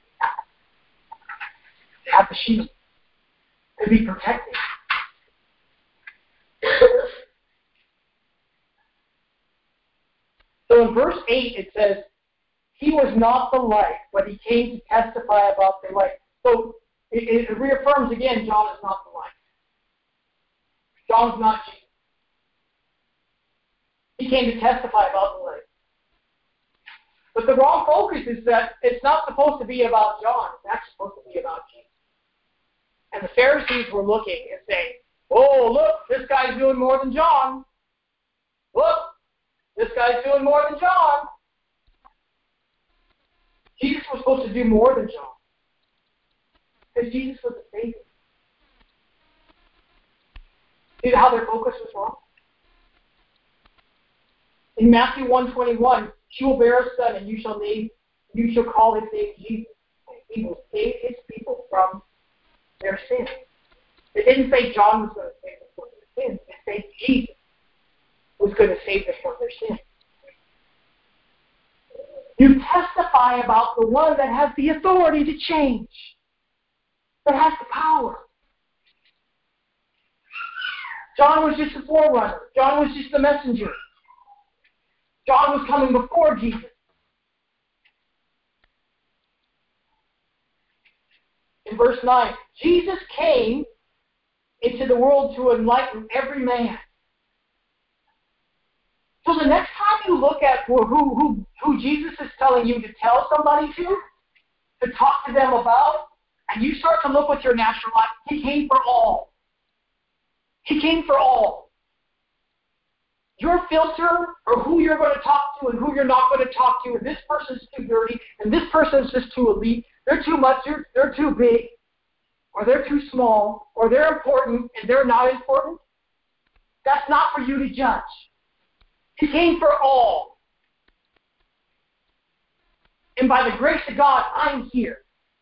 to have the shield, to be protected. So in verse 8 it says, he was not the light, but he came to testify about the light. So it reaffirms again, John is not the light. John's not Jesus. He came to testify about the light. But the wrong focus is that it's not supposed to be about John. It's actually supposed to be about Jesus. And the Pharisees were looking and saying, oh, look, this guy's doing more than John. Look, this guy's doing more than John. Jesus was supposed to do more than John. Because Jesus was the Savior. See how their focus was wrong? In Matthew 1:21, she will bear a son, and you shall call his name Jesus. He will save his people from their sins. It didn't say John was going to save them from their sins. It said Jesus was going to save them from their sins. You testify about the one that has the authority to change, that has the power. John was just a forerunner. John was just the messenger. John was coming before Jesus. In verse 9, Jesus came into the world to enlighten every man. So the next time you look at who Jesus is telling you to tell somebody to talk to them about, and you start to look with your natural eye, he came for all. He came for all. Your filter or who you're going to talk to and who you're not going to talk to, and this person's too dirty, and this person's just too elite, they're too much, they're too big, or they're too small, or they're important and they're not important, that's not for you to judge. He came for all. And by the grace of God, I'm here.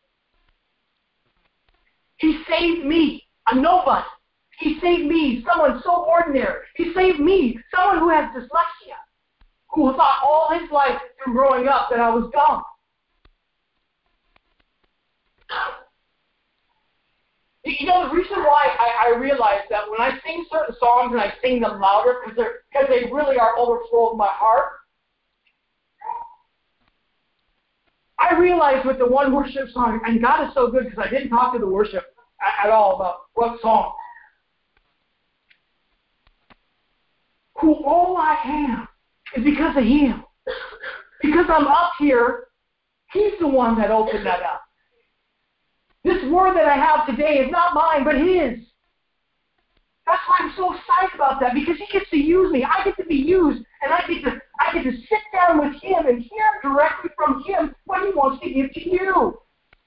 He saved me, a nobody. He saved me, someone so ordinary. He saved me, someone who has dyslexia, who thought all his life through growing up that I was dumb. You know, the reason why I realize that when I sing certain songs and I sing them louder, because they really are overflowing my heart, I realize with the one worship song, and God is so good because I didn't talk to the worship at all about what song. Who all I am is because of Him. Because I'm up here, He's the one that opened that up. This word that I have today is not mine, but His. That's why I'm so excited about that, because He gets to use me. I get to be used, and I get to sit down with Him and hear directly from Him what He wants to give to you.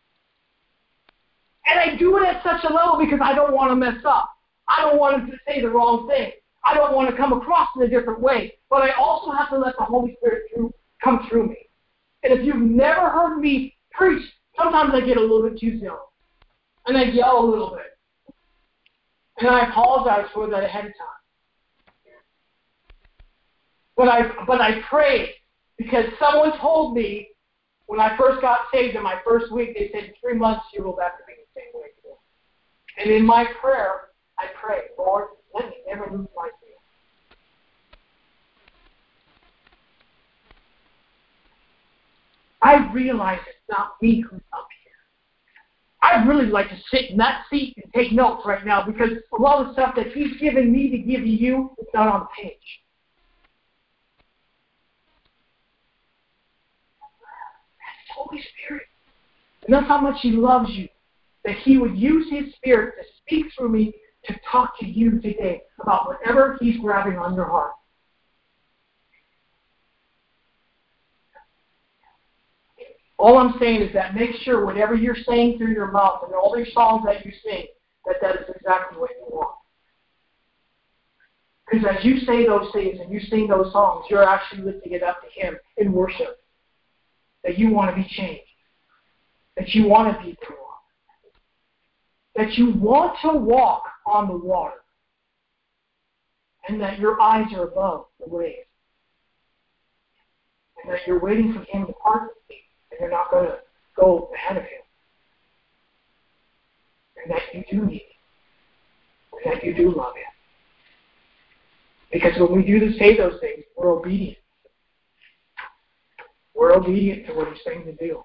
And I do it at such a level because I don't want to mess up. I don't want to say the wrong thing. I don't want to come across in a different way. But I also have to let the Holy Spirit come through me. And if you've never heard me preach, sometimes I get a little bit too zealous. And I yell a little bit. And I apologize for that ahead of time. But I pray, because someone told me when I first got saved in my first week, they said, in 3 months you will back to be the same way again. And in my prayer, I pray, Lord, let me never lose my faith. I realize it's not me who's up here. I'd really like to sit in that seat and take notes right now, because a lot of the stuff that He's given me to give to you is not on the page. That's the Holy Spirit. And that's how much He loves you, that He would use His Spirit to speak through me to talk to you today about whatever He's grabbing on your heart. All I'm saying is that make sure whatever you're saying through your mouth and all these songs that you sing, that is exactly what you want. Because as you say those things and you sing those songs, you're actually lifting it up to Him in worship. That you want to be changed. That you want to be pure. That you want to walk on the water. And that your eyes are above the waves. And that you're waiting for Him to part the sea. And you're not going to go ahead of Him. And that you do need Him. And that you do love Him. Because when we say those things, we're obedient. We're obedient to what He's saying to do.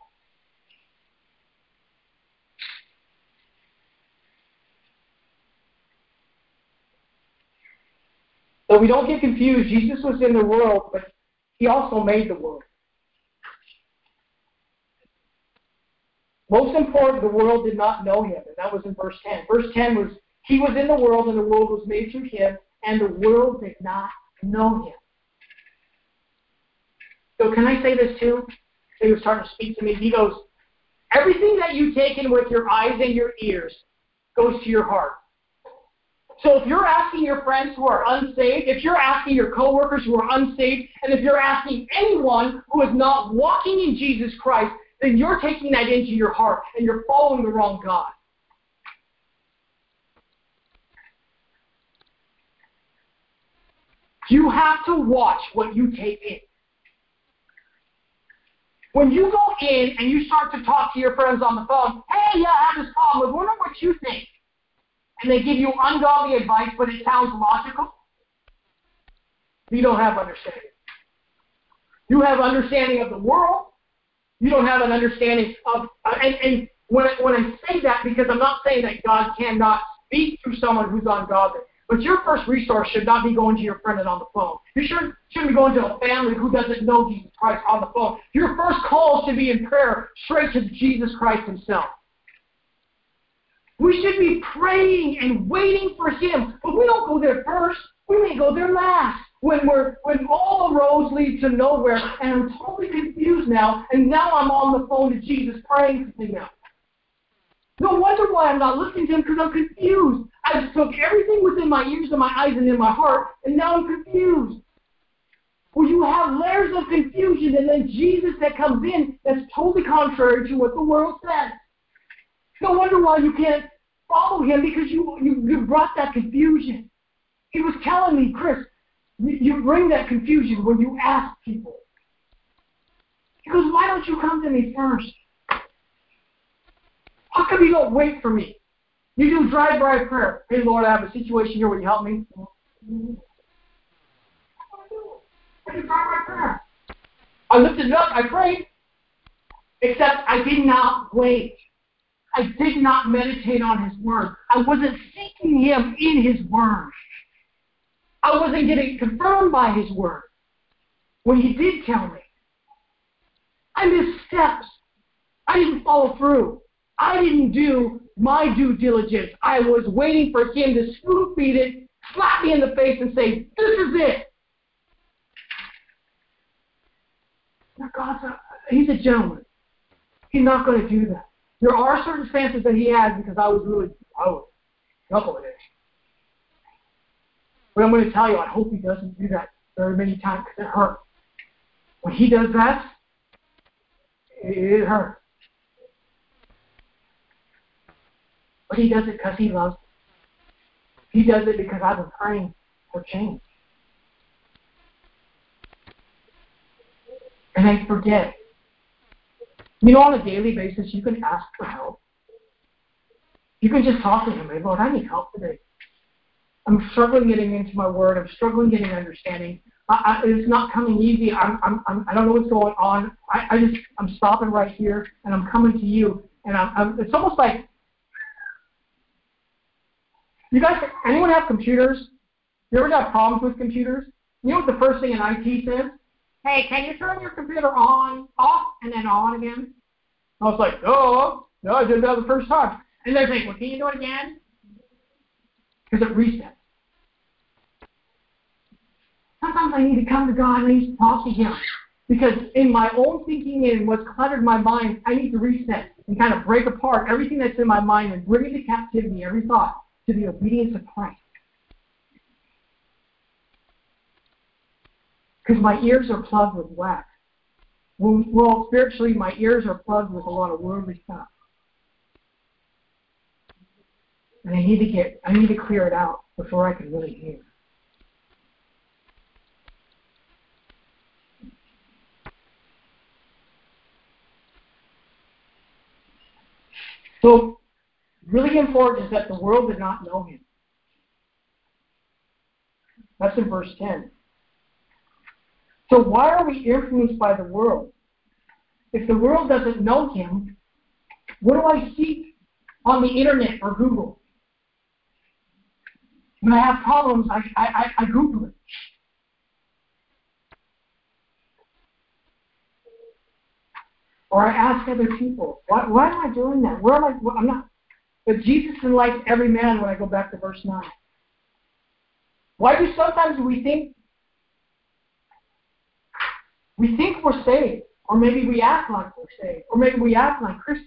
So we don't get confused. Jesus was in the world, but He also made the world. Most important, the world did not know Him, and that was in verse 10. Verse 10 was, He was in the world, and the world was made through Him, and the world did not know Him. So can I say this too? He was starting to speak to me. He goes, everything that you take in with your eyes and your ears goes to your heart. So if you're asking your friends who are unsaved, if you're asking your coworkers who are unsaved, and if you're asking anyone who is not walking in Jesus Christ, then you're taking that into your heart, and you're following the wrong God. You have to watch what you take in. When you go in and you start to talk to your friends on the phone, hey, yeah, I have this problem. I wonder what you think. And they give you ungodly advice, but it sounds logical. You don't have understanding. You have understanding of the world. You don't have an understanding of, and when I say that, because I'm not saying that God cannot speak through someone who's ungodly. But your first resource should not be going to your friend on the phone. You shouldn't be going to a family who doesn't know Jesus Christ on the phone. Your first call should be in prayer straight to Jesus Christ Himself. We should be praying and waiting for Him, but we don't go there first. We may go there last. When all the roads lead to nowhere, and I'm totally confused now, and now I'm on the phone to Jesus praying to Him. No wonder why I'm not listening to Him, because I'm confused. I just took everything within my ears and my eyes and in my heart, and now I'm confused. Well, you have layers of confusion, and then Jesus that comes in that's totally contrary to what the world says. No wonder why you can't follow Him, because you brought that confusion. He was telling me, Chris, you bring that confusion when you ask people. He goes, why don't you come to me first? How come you don't wait for me? You do drive-by prayer. Hey, Lord, I have a situation here. Will you help me? I do drive-by prayer. I lifted it up. I prayed. Except I did not wait. I did not meditate on His Word. I wasn't seeking Him in His Word. I wasn't getting confirmed by His Word when He did tell me. I missed steps. I didn't follow through. I didn't do my due diligence. I was waiting for Him to spoon feed it, slap me in the face, and say, this is it. Now, He's a gentleman. He's not going to do that. There are circumstances that He has, because I was knucklehead. But I'm going to tell you, I hope He doesn't do that very many times, because it hurts. When He does that, it hurts. But He does it because He loves me. He does it because I've been praying for change. And I forget. You know, on a daily basis, you can ask for help. You can just talk to Him. Hey, Lord, I need help today. I'm struggling getting into my Word. I'm struggling getting understanding. It's not coming easy. I don't know what's going on. I'm stopping right here, and I'm coming to You. And it's almost like, you guys, anyone have computers? You ever got problems with computers? You know what the first thing in IT says? Hey, can you turn your computer on, off, and then on again? I was like, oh, no, I did that the first time. And they say, well, can you do it again? Because it resets. Sometimes I need to come to God and I need to talk to Him. Because in my own thinking and what's cluttered my mind, I need to reset and kind of break apart everything that's in my mind and bring into captivity every thought to the obedience of Christ. Because my ears are plugged with wax. Well, spiritually, my ears are plugged with a lot of worldly stuff. And I need to clear it out before I can really hear. So, really important is that the world did not know him. That's in verse 10. So why are we influenced by the world? If the world doesn't know him, what do I seek on the internet or Google? When I have problems, I Google it. Or I ask other people, why am I doing that? Where am I? I'm not. But Jesus enlightens every man when I go back to verse 9. Why do sometimes we think we're saved, or maybe we act like we're saved, or maybe we act like Christians?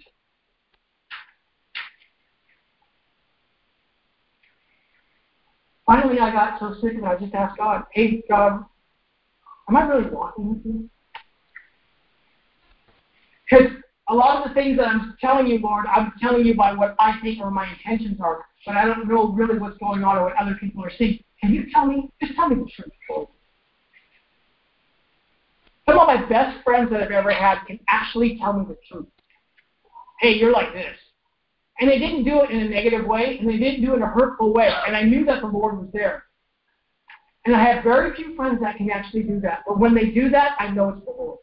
Finally, I got so sick that I just asked God, hey, God, am I really walking with you? Because a lot of the things that I'm telling you, Lord, I'm telling you by what I think or my intentions are, but I don't know really what's going on or what other people are seeing. Can you tell me? Just tell me the truth, Lord. Some of my best friends that I've ever had can actually tell me the truth. Hey, you're like this. And they didn't do it in a negative way, and they didn't do it in a hurtful way, and I knew that the Lord was there. And I have very few friends that can actually do that, but when they do that, I know it's the Lord.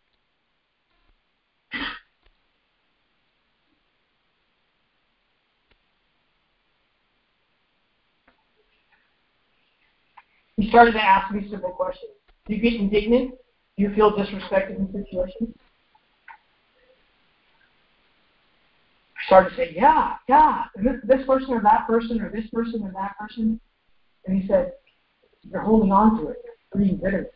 He started to ask me simple questions. Do you get indignant? Do you feel disrespected in situations? I started to say, yeah. And this person or that person or this person or that person. And he said, you're holding on to it. You're being bitter.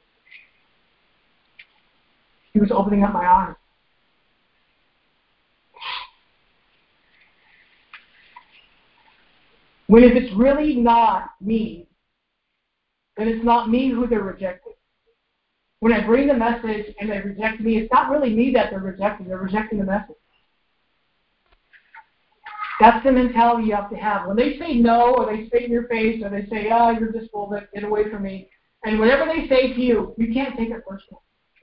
He was opening up my eyes. When if it's really not me, then it's not me who they're rejecting. When I bring the message and they reject me, it's not really me that they're rejecting the message. That's the mentality you have to have. When they say no, or they spit in your face, or they say, oh, you're just full of it, get away from me, and whatever they say to you, you can't take it personal.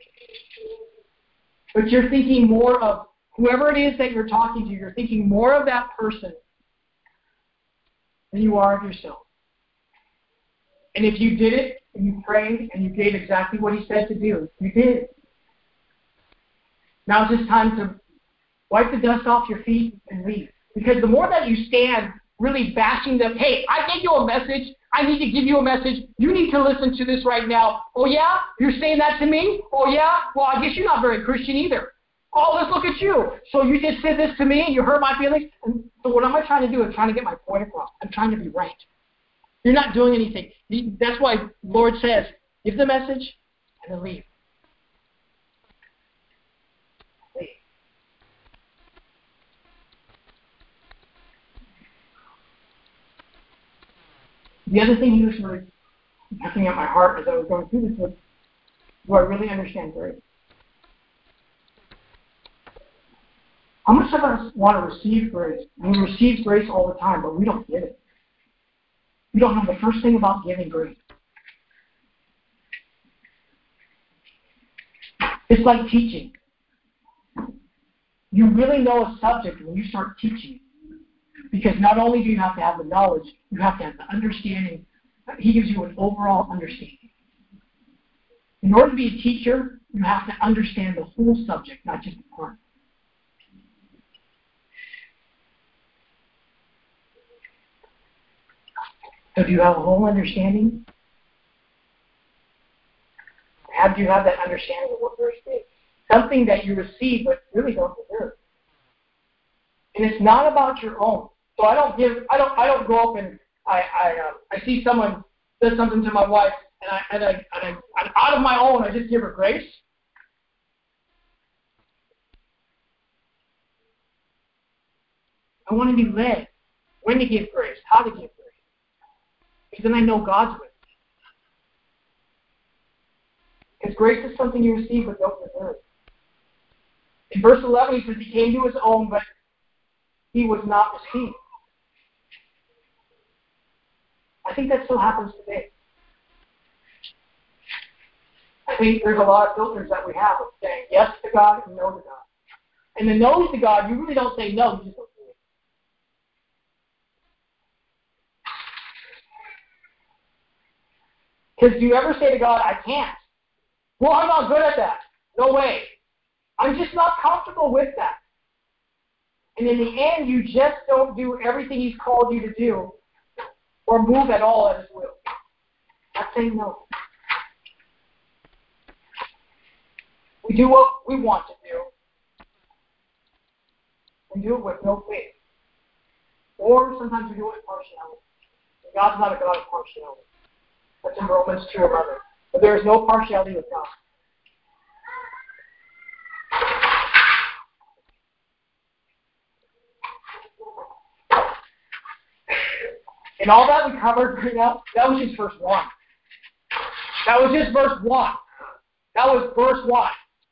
But you're thinking more of whoever it is that you're talking to, you're thinking more of that person than you are of yourself. And if you did it, and you prayed, and you did exactly what he said to do, you did. Now it's just time to wipe the dust off your feet and leave. Because the more that you stand really bashing them, hey, I gave you a message, I need to give you a message, you need to listen to this right now. Oh yeah? You're saying that to me? Oh yeah? Well, I guess you're not very Christian either. Oh, let's look at you. So you just said this to me and you hurt my feelings? And so what am I trying to do? I'm trying to get my point across. I'm trying to be right. You're not doing anything. That's why the Lord says, give the message and then leave. Leave. The other thing he was really knocking at my heart as I was going through this was, do I really understand grace? How much of us want to receive grace? And we receive grace all the time, but we don't get it. We don't know the first thing about giving grace. It's like teaching. You really know a subject when you start teaching. Because not only do you have to have the knowledge, you have to have the understanding. He gives you an overall understanding. In order to be a teacher, you have to understand the whole subject, not just the part. So do you have a whole understanding? Do you have that understanding of what grace is? Something that you receive but really don't deserve. And it's not about your own. So I don't go up and I see someone does something to my wife and I out of my own I just give her grace. I want to be led when to give grace, how to give grace. Because then I know God's with me. Because grace is something you receive but don't deserve. In verse 11, he says he came to his own, but he was not received. I think that still happens today. I think there's a lot of filters that we have of saying yes to God and no to God. And the no to God, you really don't say no, you just don't do it. Because do you ever say to God, I can't? Well, I'm not good at that. No way. I'm just not comfortable with that. And in the end, you just don't do everything He's called you to do or move at all at His will. That's saying no. We do what we want to do. We do it with no faith. Or sometimes we do it with partiality. God's not a God of partiality. That's in Romans 2:11. But there is no partiality with God. And all that we covered right now, that was just verse 1. That was just verse 1. That was verse 1.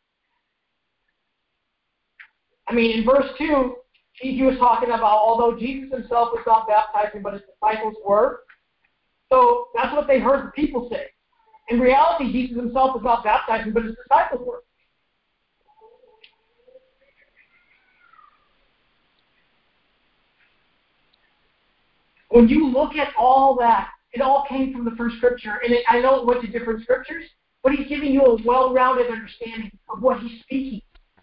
I mean, in verse 2, he was talking about although Jesus himself was not baptizing, but his disciples were. So that's what they heard the people say. In reality, Jesus himself was not baptizing, but his disciples were. When you look at all that, it all came from the first scripture. And I know it went to different scriptures, but he's giving you a well-rounded understanding of what he's speaking.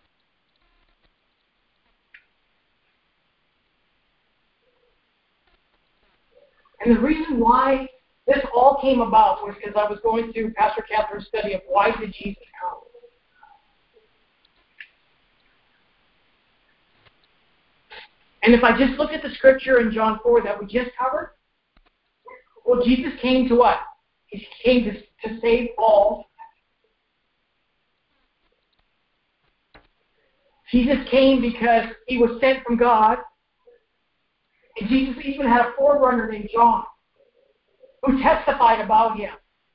And the reason why this all came about was because I was going through Pastor Catherine's study of why did Jesus come? And if I just look at the scripture in John 4 that we just covered, well, Jesus came to what? He came to save all. Jesus came because he was sent from God. And Jesus even had a forerunner named John who testified about him.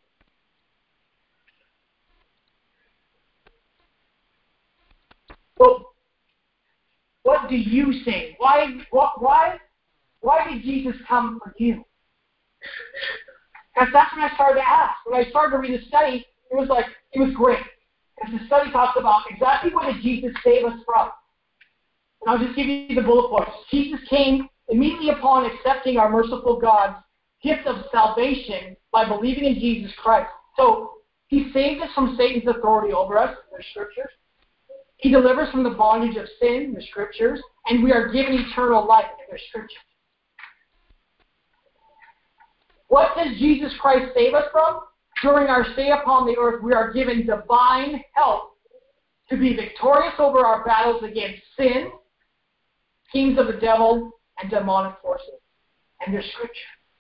Well, what do you say? Why did Jesus come for you? Because that's when I started to ask. When I started to read the study, it was great. Because the study talks about exactly what did Jesus save us from. And I'll just give you the bullet points. Jesus came immediately upon accepting our merciful God's gift of salvation by believing in Jesus Christ. So he saved us from Satan's authority over us, the scriptures. He delivers from the bondage of sin, the scriptures, and we are given eternal life in the scriptures. What does Jesus Christ save us from? During our stay upon the earth, we are given divine help to be victorious over our battles against sin, schemes of the devil, and demonic forces. And there's scripture.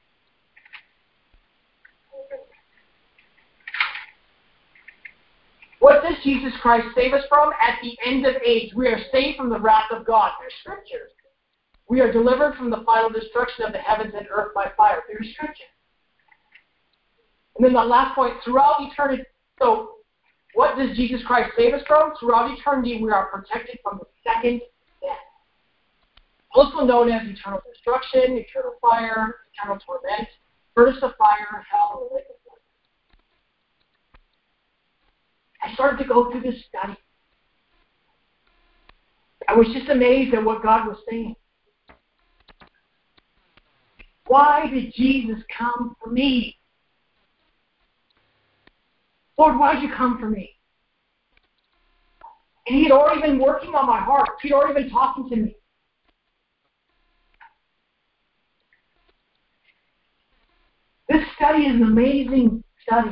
What does Jesus Christ save us from? At the end of age, we are saved from the wrath of God. There's scripture. We are delivered from the final destruction of the heavens and earth by fire. There's scripture. And then the last point, throughout eternity. So, what does Jesus Christ save us from? Throughout eternity, we are protected from the second death. Also known as eternal destruction, eternal fire, eternal torment, furnace of fire, hell, and the lake of fire. I started to go through this study. I was just amazed at what God was saying. Why did Jesus come for me? Lord, why did you come for me? And he had already been working on my heart. He'd already been talking to me. This study is an amazing study.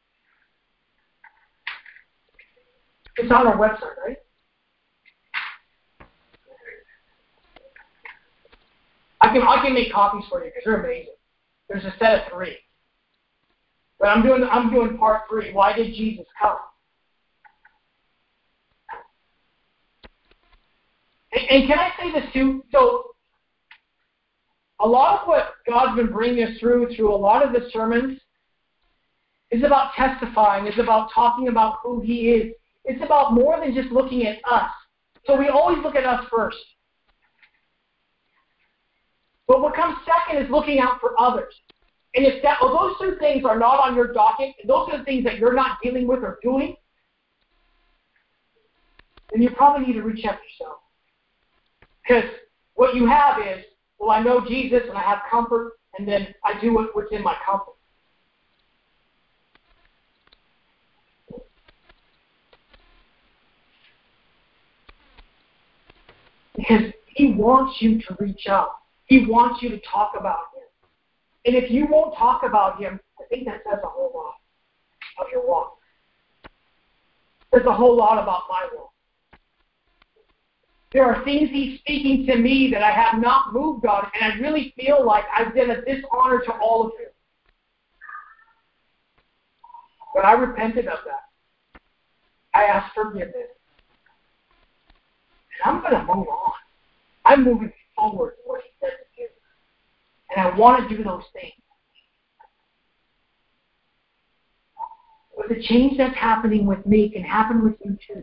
It's on our website, right? I can make copies for you because they're amazing. There's a set of 3. But I'm doing part 3. Why did Jesus come? And can I say this too? So a lot of what God's been bringing us through a lot of the sermons It's about testifying. It's about talking about who He is. It's about more than just looking at us. So we always look at us first. But what comes second is looking out for others. And if those two things are not on your docket, and those are the things that you're not dealing with or doing, then you probably need to recheck yourself. Because what you have is, well, I know Jesus and I have comfort, and then I do what's in my comfort. Because He wants you to reach out. He wants you to talk about Him. And if you won't talk about Him, I think that says a whole lot of your walk. There's a whole lot about my walk. There are things He's speaking to me that I have not moved on, and I really feel like I've done a dishonor to all of Him. But I repented of that. I asked forgiveness. And I'm going to move on. I'm moving forward to what He said to do. And I want to do those things. But the change that's happening with me can happen with you too.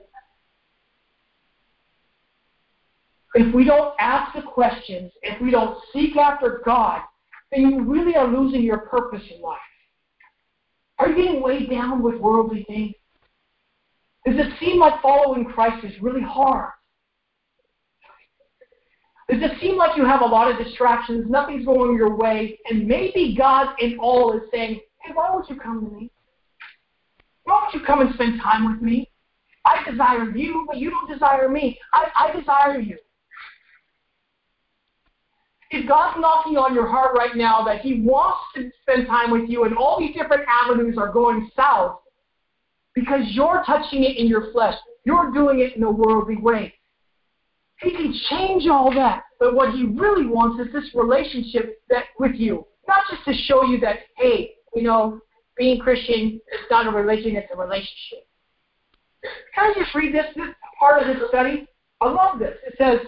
If we don't ask the questions, if we don't seek after God, then you really are losing your purpose in life. Are you getting weighed down with worldly things? Does it seem like following Christ is really hard? Does it seem like you have a lot of distractions, nothing's going your way, and maybe God in all is saying, hey, why won't you come to me? Why won't you come and spend time with me? I desire you, but you don't desire me. I desire you. If God's knocking on your heart right now that He wants to spend time with you and all these different avenues are going south because you're touching it in your flesh, you're doing it in a worldly way, He can change all that. But what He really wants is this relationship with you. Not just to show you that, hey, being Christian is not a religion, it's a relationship. Can I just read this part of this study? I love this. It says,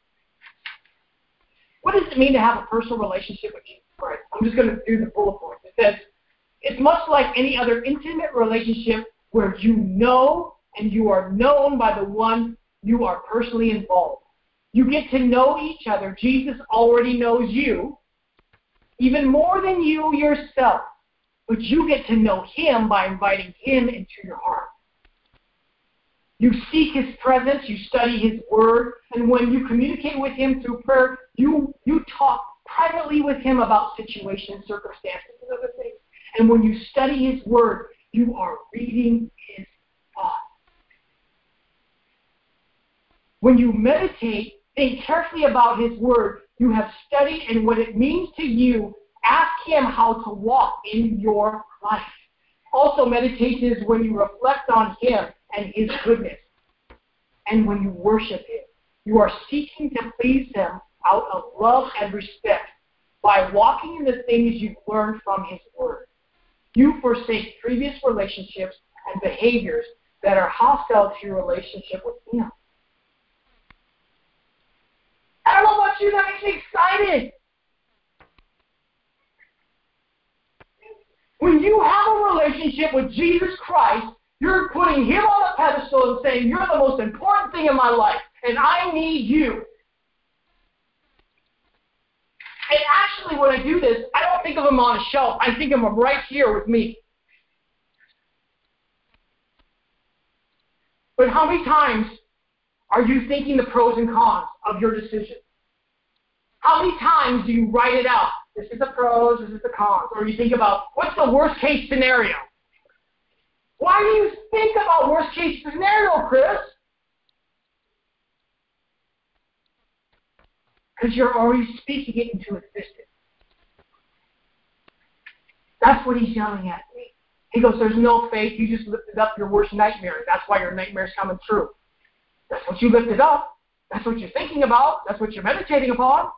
what does it mean to have a personal relationship with Jesus Christ? I'm just going to do the bullet points. It says, it's much like any other intimate relationship where you know and you are known by the one you are personally involved. You get to know each other. Jesus already knows you, even more than you yourself. But you get to know Him by inviting Him into your heart. You seek His presence, you study His Word, and when you communicate with Him through prayer, you talk privately with Him about situations, circumstances, and other things. And when you study His Word, you are reading His thoughts. When you meditate, think carefully about His Word, you have studied and what it means to you, ask Him how to walk in your life. Also, meditation is when you reflect on Him and His goodness. And when you worship Him, you are seeking to please Him out of love and respect by walking in the things you've learned from His Word. You forsake previous relationships and behaviors that are hostile to your relationship with Him. I don't know about you, that makes me excited. When you have a relationship with Jesus Christ, you're putting Him on a pedestal and saying, you're the most important thing in my life, and I need you. And actually, when I do this, I don't think of Him on a shelf. I think of Him right here with me. But how many times are you thinking the pros and cons of your decision? How many times do you write it out? This is the pros, this is the cons. Or you think about, what's the worst case scenario? Why do you think about worst case scenario, Chris? Because you're already speaking it into existence. That's what He's yelling at me. He goes, there's no faith. You just lifted up your worst nightmare. That's why your nightmare's coming true. That's what you lifted up. That's what you're thinking about. That's what you're meditating upon.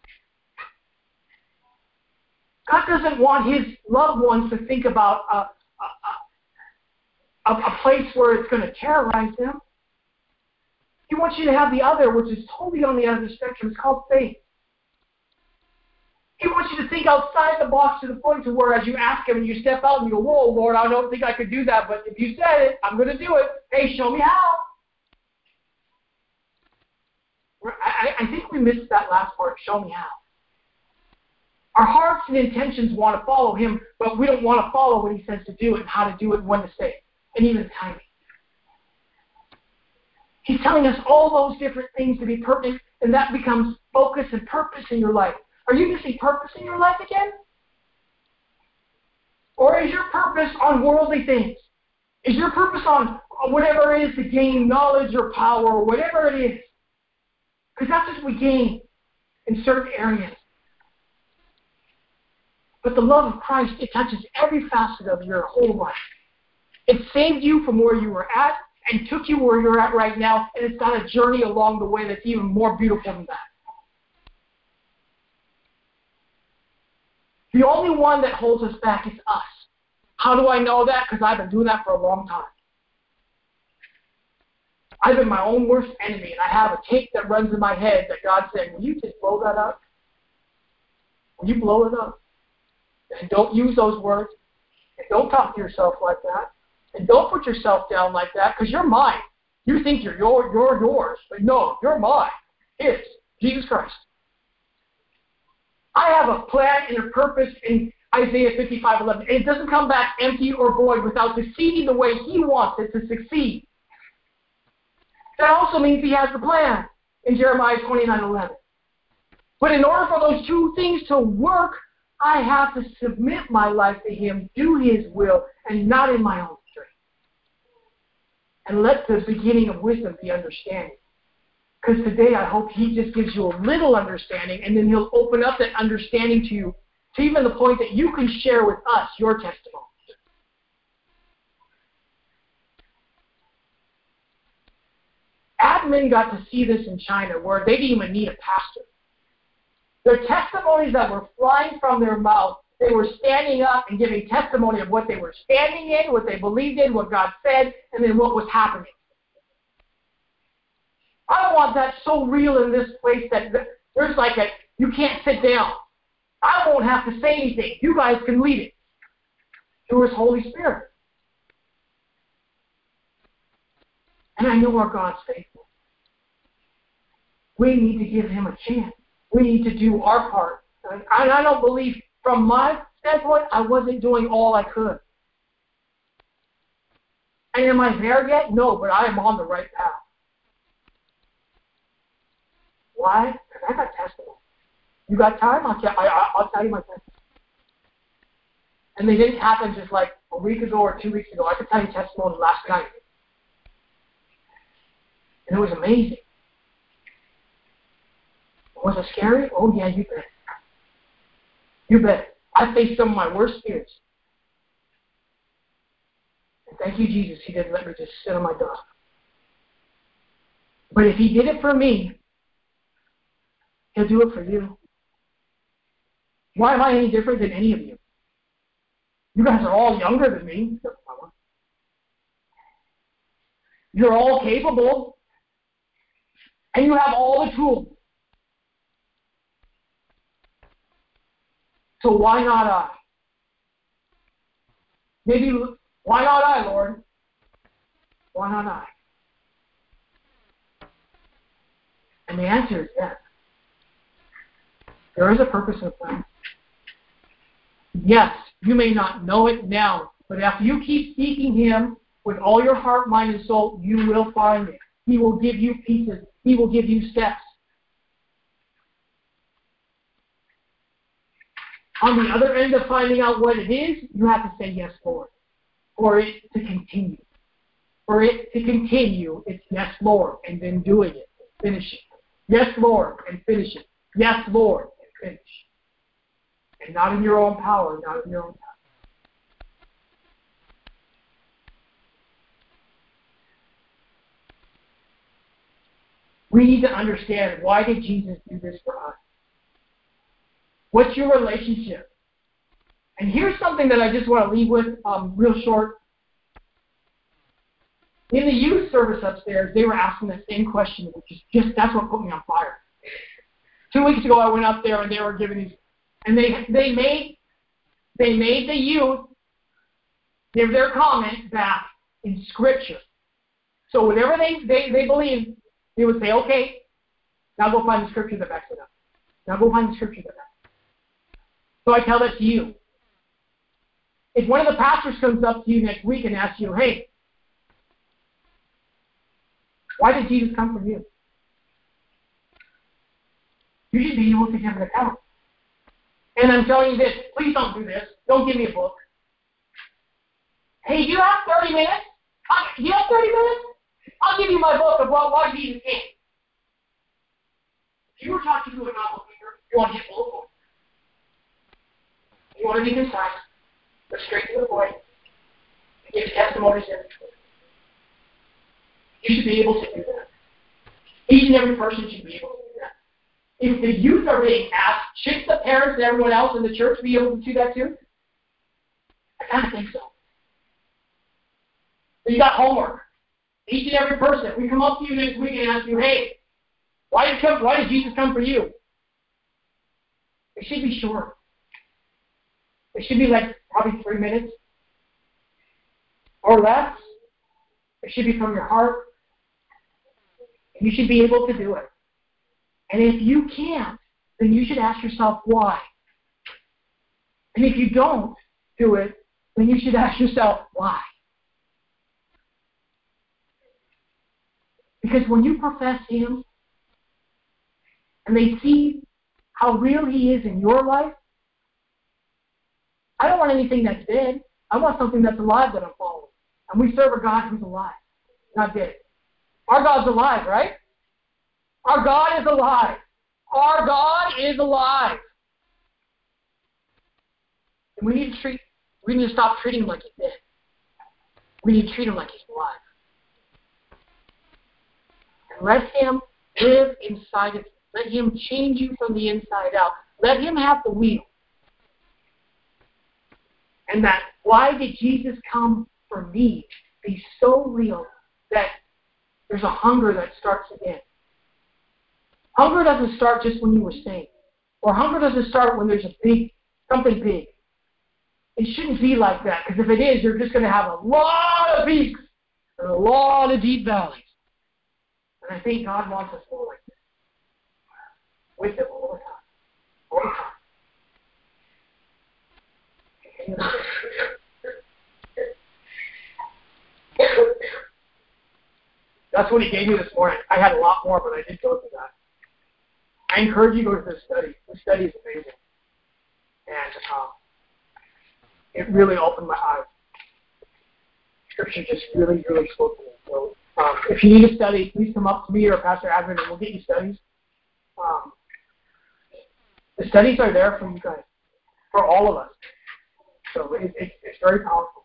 God doesn't want His loved ones to think about a place where it's going to terrorize them. He wants you to have the other, which is totally on the other spectrum. It's called faith. He wants you to think outside the box to the point to where as you ask him and you step out and you go, whoa, Lord, I don't think I could do that, but if you said it, I'm going to do it. Hey, show me how. I think we missed that last part, show me how. Our hearts and intentions want to follow him, but we don't want to follow what he says to do and how to do it and when to say it, and even timing. He's telling us all those different things to be pertinent, and that becomes focus and purpose in your life. Are you missing purpose in your life again? Or is your purpose on worldly things? Is your purpose on whatever it is to gain knowledge or power or whatever it is? Because that's what we gain in certain areas. But the love of Christ, it touches every facet of your whole life. It saved you from where you were at and took you where you're at right now, and it's got a journey along the way that's even more beautiful than that. The only one that holds us back is us. How do I know that? Because I've been doing that for a long time. I've been my own worst enemy, and I have a tape that runs in my head that God said, will you just blow that up? Will you blow it up? And don't use those words. And don't talk to yourself like that. And don't put yourself down like that, because you're mine. You think you're yours, but no, you're mine. His, Jesus Christ. I have a plan and a purpose in Isaiah 55:11. And it doesn't come back empty or void without succeeding the way he wants it to succeed. That also means he has the plan in Jeremiah 29:11. But in order for those two things to work, I have to submit my life to him, do his will, and not in my own strength. And let the beginning of wisdom be understanding. Because today I hope he just gives you a little understanding, and then he'll open up that understanding to you, to even the point that you can share with us your testimony. Admin got to see this in China, where they didn't even need a pastor. Their testimonies that were flying from their mouth, they were standing up and giving testimony of what they were standing in, what they believed in, what God said, and then what was happening. I want that so real in this place that there's like you can't sit down. I won't have to say anything. You guys can lead it through his Holy Spirit. And I know our God's faithful. We need to give him a chance. We need to do our part. And I don't believe, from my standpoint, I wasn't doing all I could. And am I there yet? No, but I am on the right path. Why? Because I got testimony. You got time? I'll tell you my testimony. And they didn't happen just like a week ago or 2 weeks ago. I could tell you testimony last night. And it was amazing. Was it scary? Oh, yeah, you bet. You bet. I faced some of my worst fears. And thank you, Jesus, he didn't let me just sit on my dog. But if he did it for me, he'll do it for you. Why am I any different than any of you? You guys are all younger than me. You're all capable. And you have all the tools. So why not I? Maybe, why not I, Lord? Why not I? And the answer is yes. There is a purpose and a plan. Yes, you may not know it now, but after you keep seeking him with all your heart, mind, and soul, you will find it. He will give you pieces. He will give you steps. On the other end of finding out what it is, you have to say yes, Lord, for it to continue. For it to continue, it's yes, Lord, and then doing it, finish it. Yes, Lord, and finish it. Yes, Lord, and finish. And not in your own power, not in your own time. We need to understand, why did Jesus do this for us? What's your relationship? And here's something that I just want to leave with real short. In the youth service upstairs, they were asking the same question, which is that's what put me on fire. 2 weeks ago, I went up there and they were giving these And they made the youth give their comment back in Scripture. So whatever they believed, they would say, okay, now go find the Scripture that backs it up. Now go find the Scripture that backs it up. So I tell that to you. If one of the pastors comes up to you next week and asks you, hey, why did Jesus come for you? You should be able to give an account. And I'm telling you this, please don't do this. Don't give me a book. Hey, do you have 30 minutes? Do you have 30 minutes? I'll give you my book of why Jesus came. If you were talking to a novel speaker, you want to get bullet points. You want to be concise, go straight to the point, and give testimonies in between. You should be able to do that. Each and every person should be able to do that. If the youth are being asked, shouldn't the parents and everyone else in the church be able to do that too? I kind of think so. So you got homework. Each and every person. We come up to you next week and ask you, hey, why did Jesus come for you? It should be short. It should be like probably 3 minutes or less. It should be from your heart. You should be able to do it. And if you can't, then you should ask yourself why. And if you don't do it, then you should ask yourself why. Because when you profess Him and they see how real He is in your life, I don't want anything that's dead. I want something that's alive that I'm following. And we serve a God who's alive, not dead. Our God's alive, right? Our God is alive. Our God is alive. And we need to stop treating Him like He's dead. We need to treat Him like He's alive. And let Him live inside of you. Let Him change you from the inside out. Let Him have the wheel. And that why did Jesus come for me be so real that there's a hunger that starts again. Hunger doesn't start just when you were saved. Or hunger doesn't start when there's something big. It shouldn't be like that, because if it is, you're just going to have a lot of peaks and a lot of deep valleys. And I think God wants us more like this. With Him all the time. All the time. That's what He gave me this morning. I had a lot more, but I did go through that. I encourage you to go to this study. This study is amazing. And it really opened my eyes. Scripture just really, really spoke to me. So if you need a study, please come up to me or Pastor Advin and we'll get you studies. The studies are there for you guys, for all of us. So it's very powerful.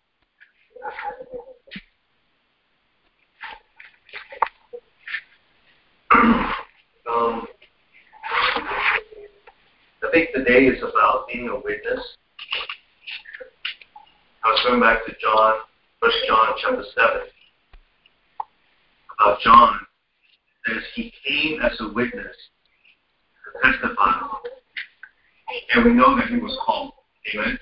I think today is about being a witness. I was going back to John, 1 John chapter 7. About John, as he came as a witness to testify. And we know that he was called. Amen?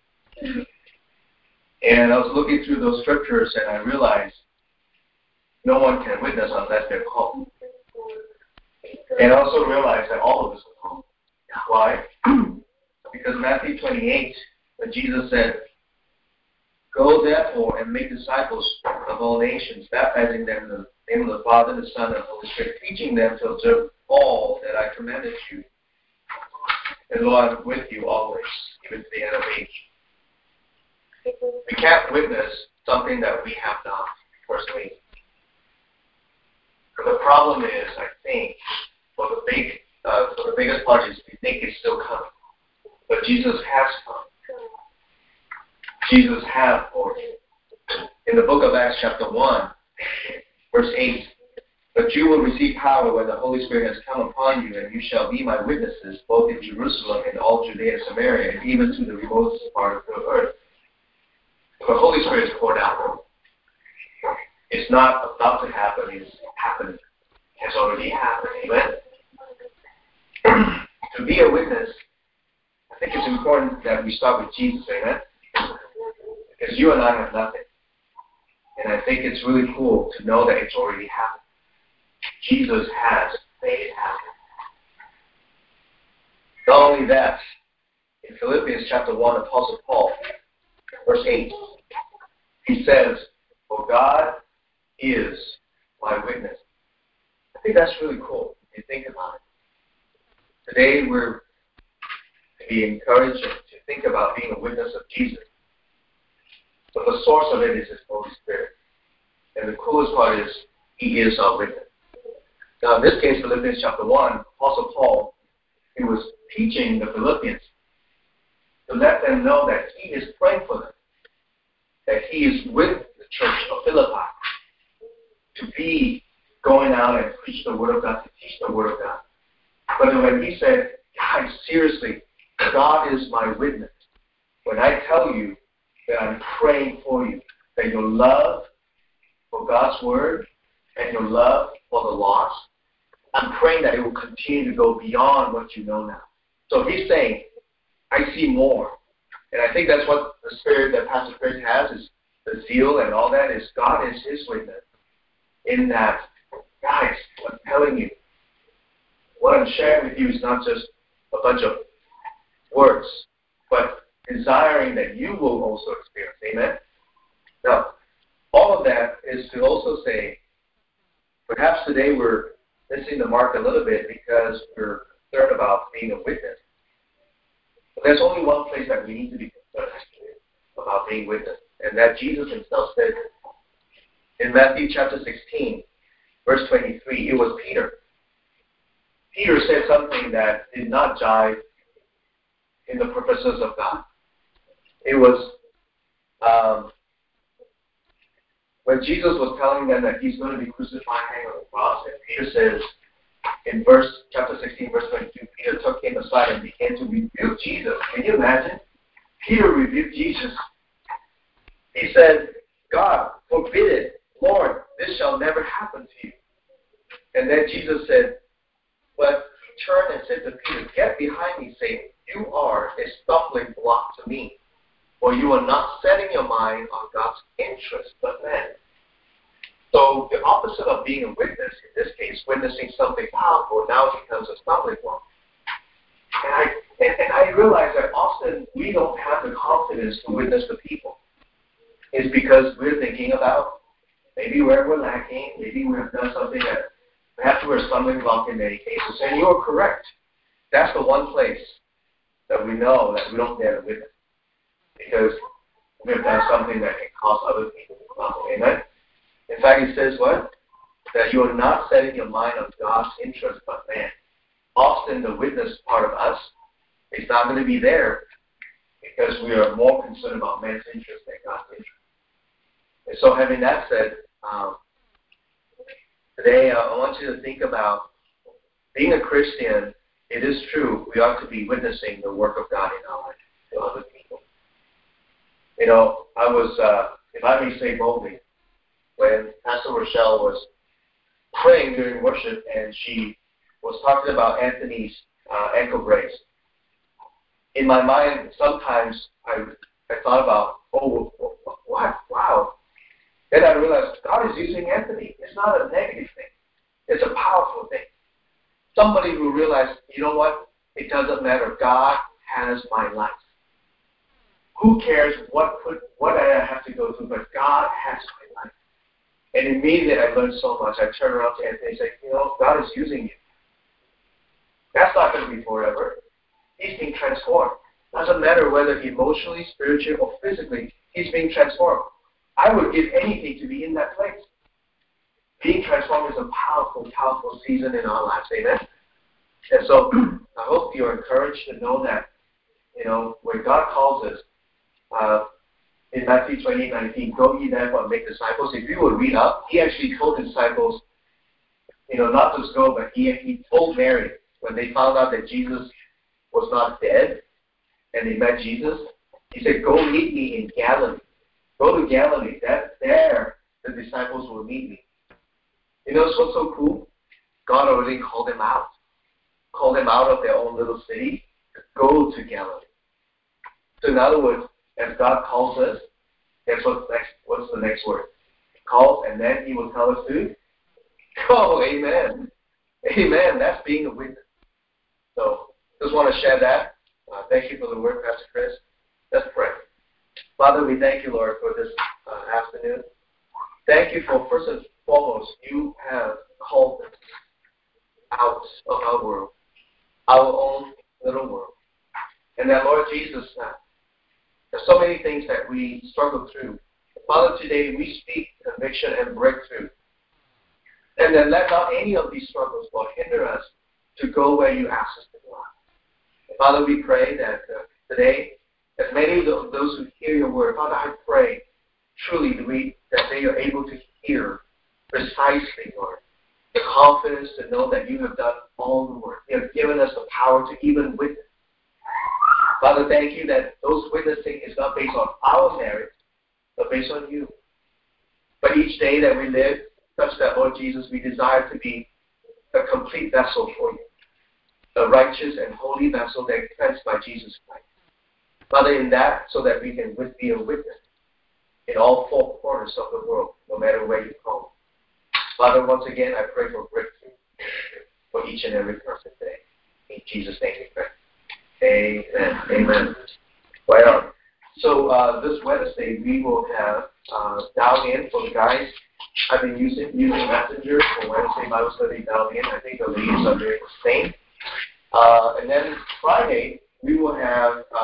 And I was looking through those scriptures and I realized no one can witness unless they're called. And I also realized that all of us are called. Why? Because Matthew 28, when Jesus said, "Go therefore and make disciples of all nations, baptizing them in the name of the Father, the Son, and the Holy Spirit, teaching them to observe all that I commanded you. And lo, I am with you always, even to the end of age." We can't witness something that we have not personally. But the problem is, I think, for the biggest part is we think it's still coming. But Jesus has come. Jesus has, Lord. In the book of Acts chapter 1, verse 8, "But you will receive power when the Holy Spirit has come upon you, and you shall be my witnesses, both in Jerusalem and all Judea and Samaria, and even to the remotest part of the earth." The Holy Spirit is poured out. It's not about to happen, it's happening. It has already happened. Amen? To be a witness, I think it's important that we start with Jesus, amen? Because you and I have nothing. And I think it's really cool to know that it's already happened. Jesus has made it happen. Not only that, in Philippians chapter 1, Apostle Paul, verse 8, he says, "For God is my witness." I think that's really cool if you think about it. Today we're to be encouraged to think about being a witness of Jesus. But the source of it is His Holy Spirit. And the coolest part is, He is our witness. Now in this case, Philippians chapter 1, Apostle Paul, he was teaching the Philippians to let them know that he is praying for them, that he is with the church of Philippi, to be going out and preach the Word of God, to teach the Word of God. But when he said, guys, seriously, God is my witness. When I tell you that I'm praying for you, that your love for God's Word and your love for the lost, I'm praying that it will continue to go beyond what you know now. So he's saying, I see more. And I think that's what the spirit that Pastor Chris has, is the zeal and all that, is God is his witness. In that, guys, I'm telling you, what I'm sharing with you is not just a bunch of words, but desiring that you will also experience. Amen? Now, all of that is to also say, perhaps today we're missing the mark a little bit because we're concerned about being a witness. But there's only one place that we need to be concerned about being witness, and that Jesus himself said in Matthew chapter 16, verse 23, it was Peter. Peter said something that did not jive in the purposes of God. It was when Jesus was telling them that he's going to be crucified, hanging on the cross, and Peter says in chapter 16, verse 22, Peter took him aside and began to rebuke Jesus. Can you imagine? Peter rebuked Jesus. He said, God, forbid it. Lord, this shall never happen to you. And then Jesus said, but he turned and said to Peter, get behind me, Satan. You are a stumbling block to me. For you are not setting your mind on God's interest, but man. So the opposite of being a witness, in this case, witnessing something powerful, now becomes a stumbling block. And I realize that often we don't have the confidence to witness to people. It's because we're thinking about maybe where we're lacking, maybe we've done something that perhaps we're a stumbling block in many cases. And you're correct. That's the one place that we know that we don't dare to witness. Because we have done something that can cause other people to stumble. Amen? In fact, it says what? That you are not setting your mind on God's interest, but man. Often the witness part of us is not going to be there because we are more concerned about man's interest than God's interest. And so having that said, today I want you to think about being a Christian. It is true, we ought to be witnessing the work of God in our life to other people. You know, I was, if I may say boldly, when Pastor Rochelle was praying during worship and she was talking about Anthony's ankle brace, in my mind, sometimes I thought about, oh, what? Wow. Then I realized God is using Anthony. It's not a negative thing. It's a powerful thing. Somebody who realized, you know what? It doesn't matter. God has my life. Who cares what I have to go through, but God has my life. And immediately I learned so much. I turned around to Anthony and said, you know, God is using you. That's not going to be forever. He's being transformed. Doesn't matter whether emotionally, spiritually, or physically, he's being transformed. I would give anything to be in that place. Being transformed is a powerful, powerful season in our lives. Amen? And so I hope you're encouraged to know that, you know, when God calls us, in Matthew 28:19, go ye therefore and make disciples. If you would read up, he actually told his disciples, you know, not just go, but he told Mary when they found out that Jesus was not dead and they met Jesus, he said, go meet me in Galilee. Go to Galilee. There the disciples will meet me. You know what's so cool? God already called them out. Called them out of their own little city, to go to Galilee. So in other words, as God calls us, guess what's the next word? He calls, and then He will tell us to go. Amen. Amen. That's being a witness. So just want to share that. Thank you for the word, Pastor Chris. Let's pray. Father, we thank you, Lord, for this afternoon. Thank you for, first and foremost, you have called us out of our world, our own little world. And that, Lord Jesus, there's so many things that we struggle through. Father, today we speak conviction and breakthrough. And then let not any of these struggles, Lord, hinder us to go where you ask us to go. Father, we pray that today, as many of those who hear your word, Father, I pray truly that they are able to hear precisely, Lord, the confidence to know that you have done all the work. You have given us the power to even witness. Father, thank you that those witnessing is not based on our merits, but based on you. But each day that we live, such that, Lord Jesus, we desire to be a complete vessel for you, a righteous and holy vessel that is cleansed by Jesus Christ. Father, in that, so that we can be a witness in all four corners of the world, no matter where you call. Father, once again, I pray for breakthrough for each and every person today. In Jesus' name we pray. Amen. Amen. Well, so this Wednesday we will have Dial In for the guys. I've been using Messenger for Wednesday Bible study Dial In. I think the ladies are doing the same. And then Friday we will have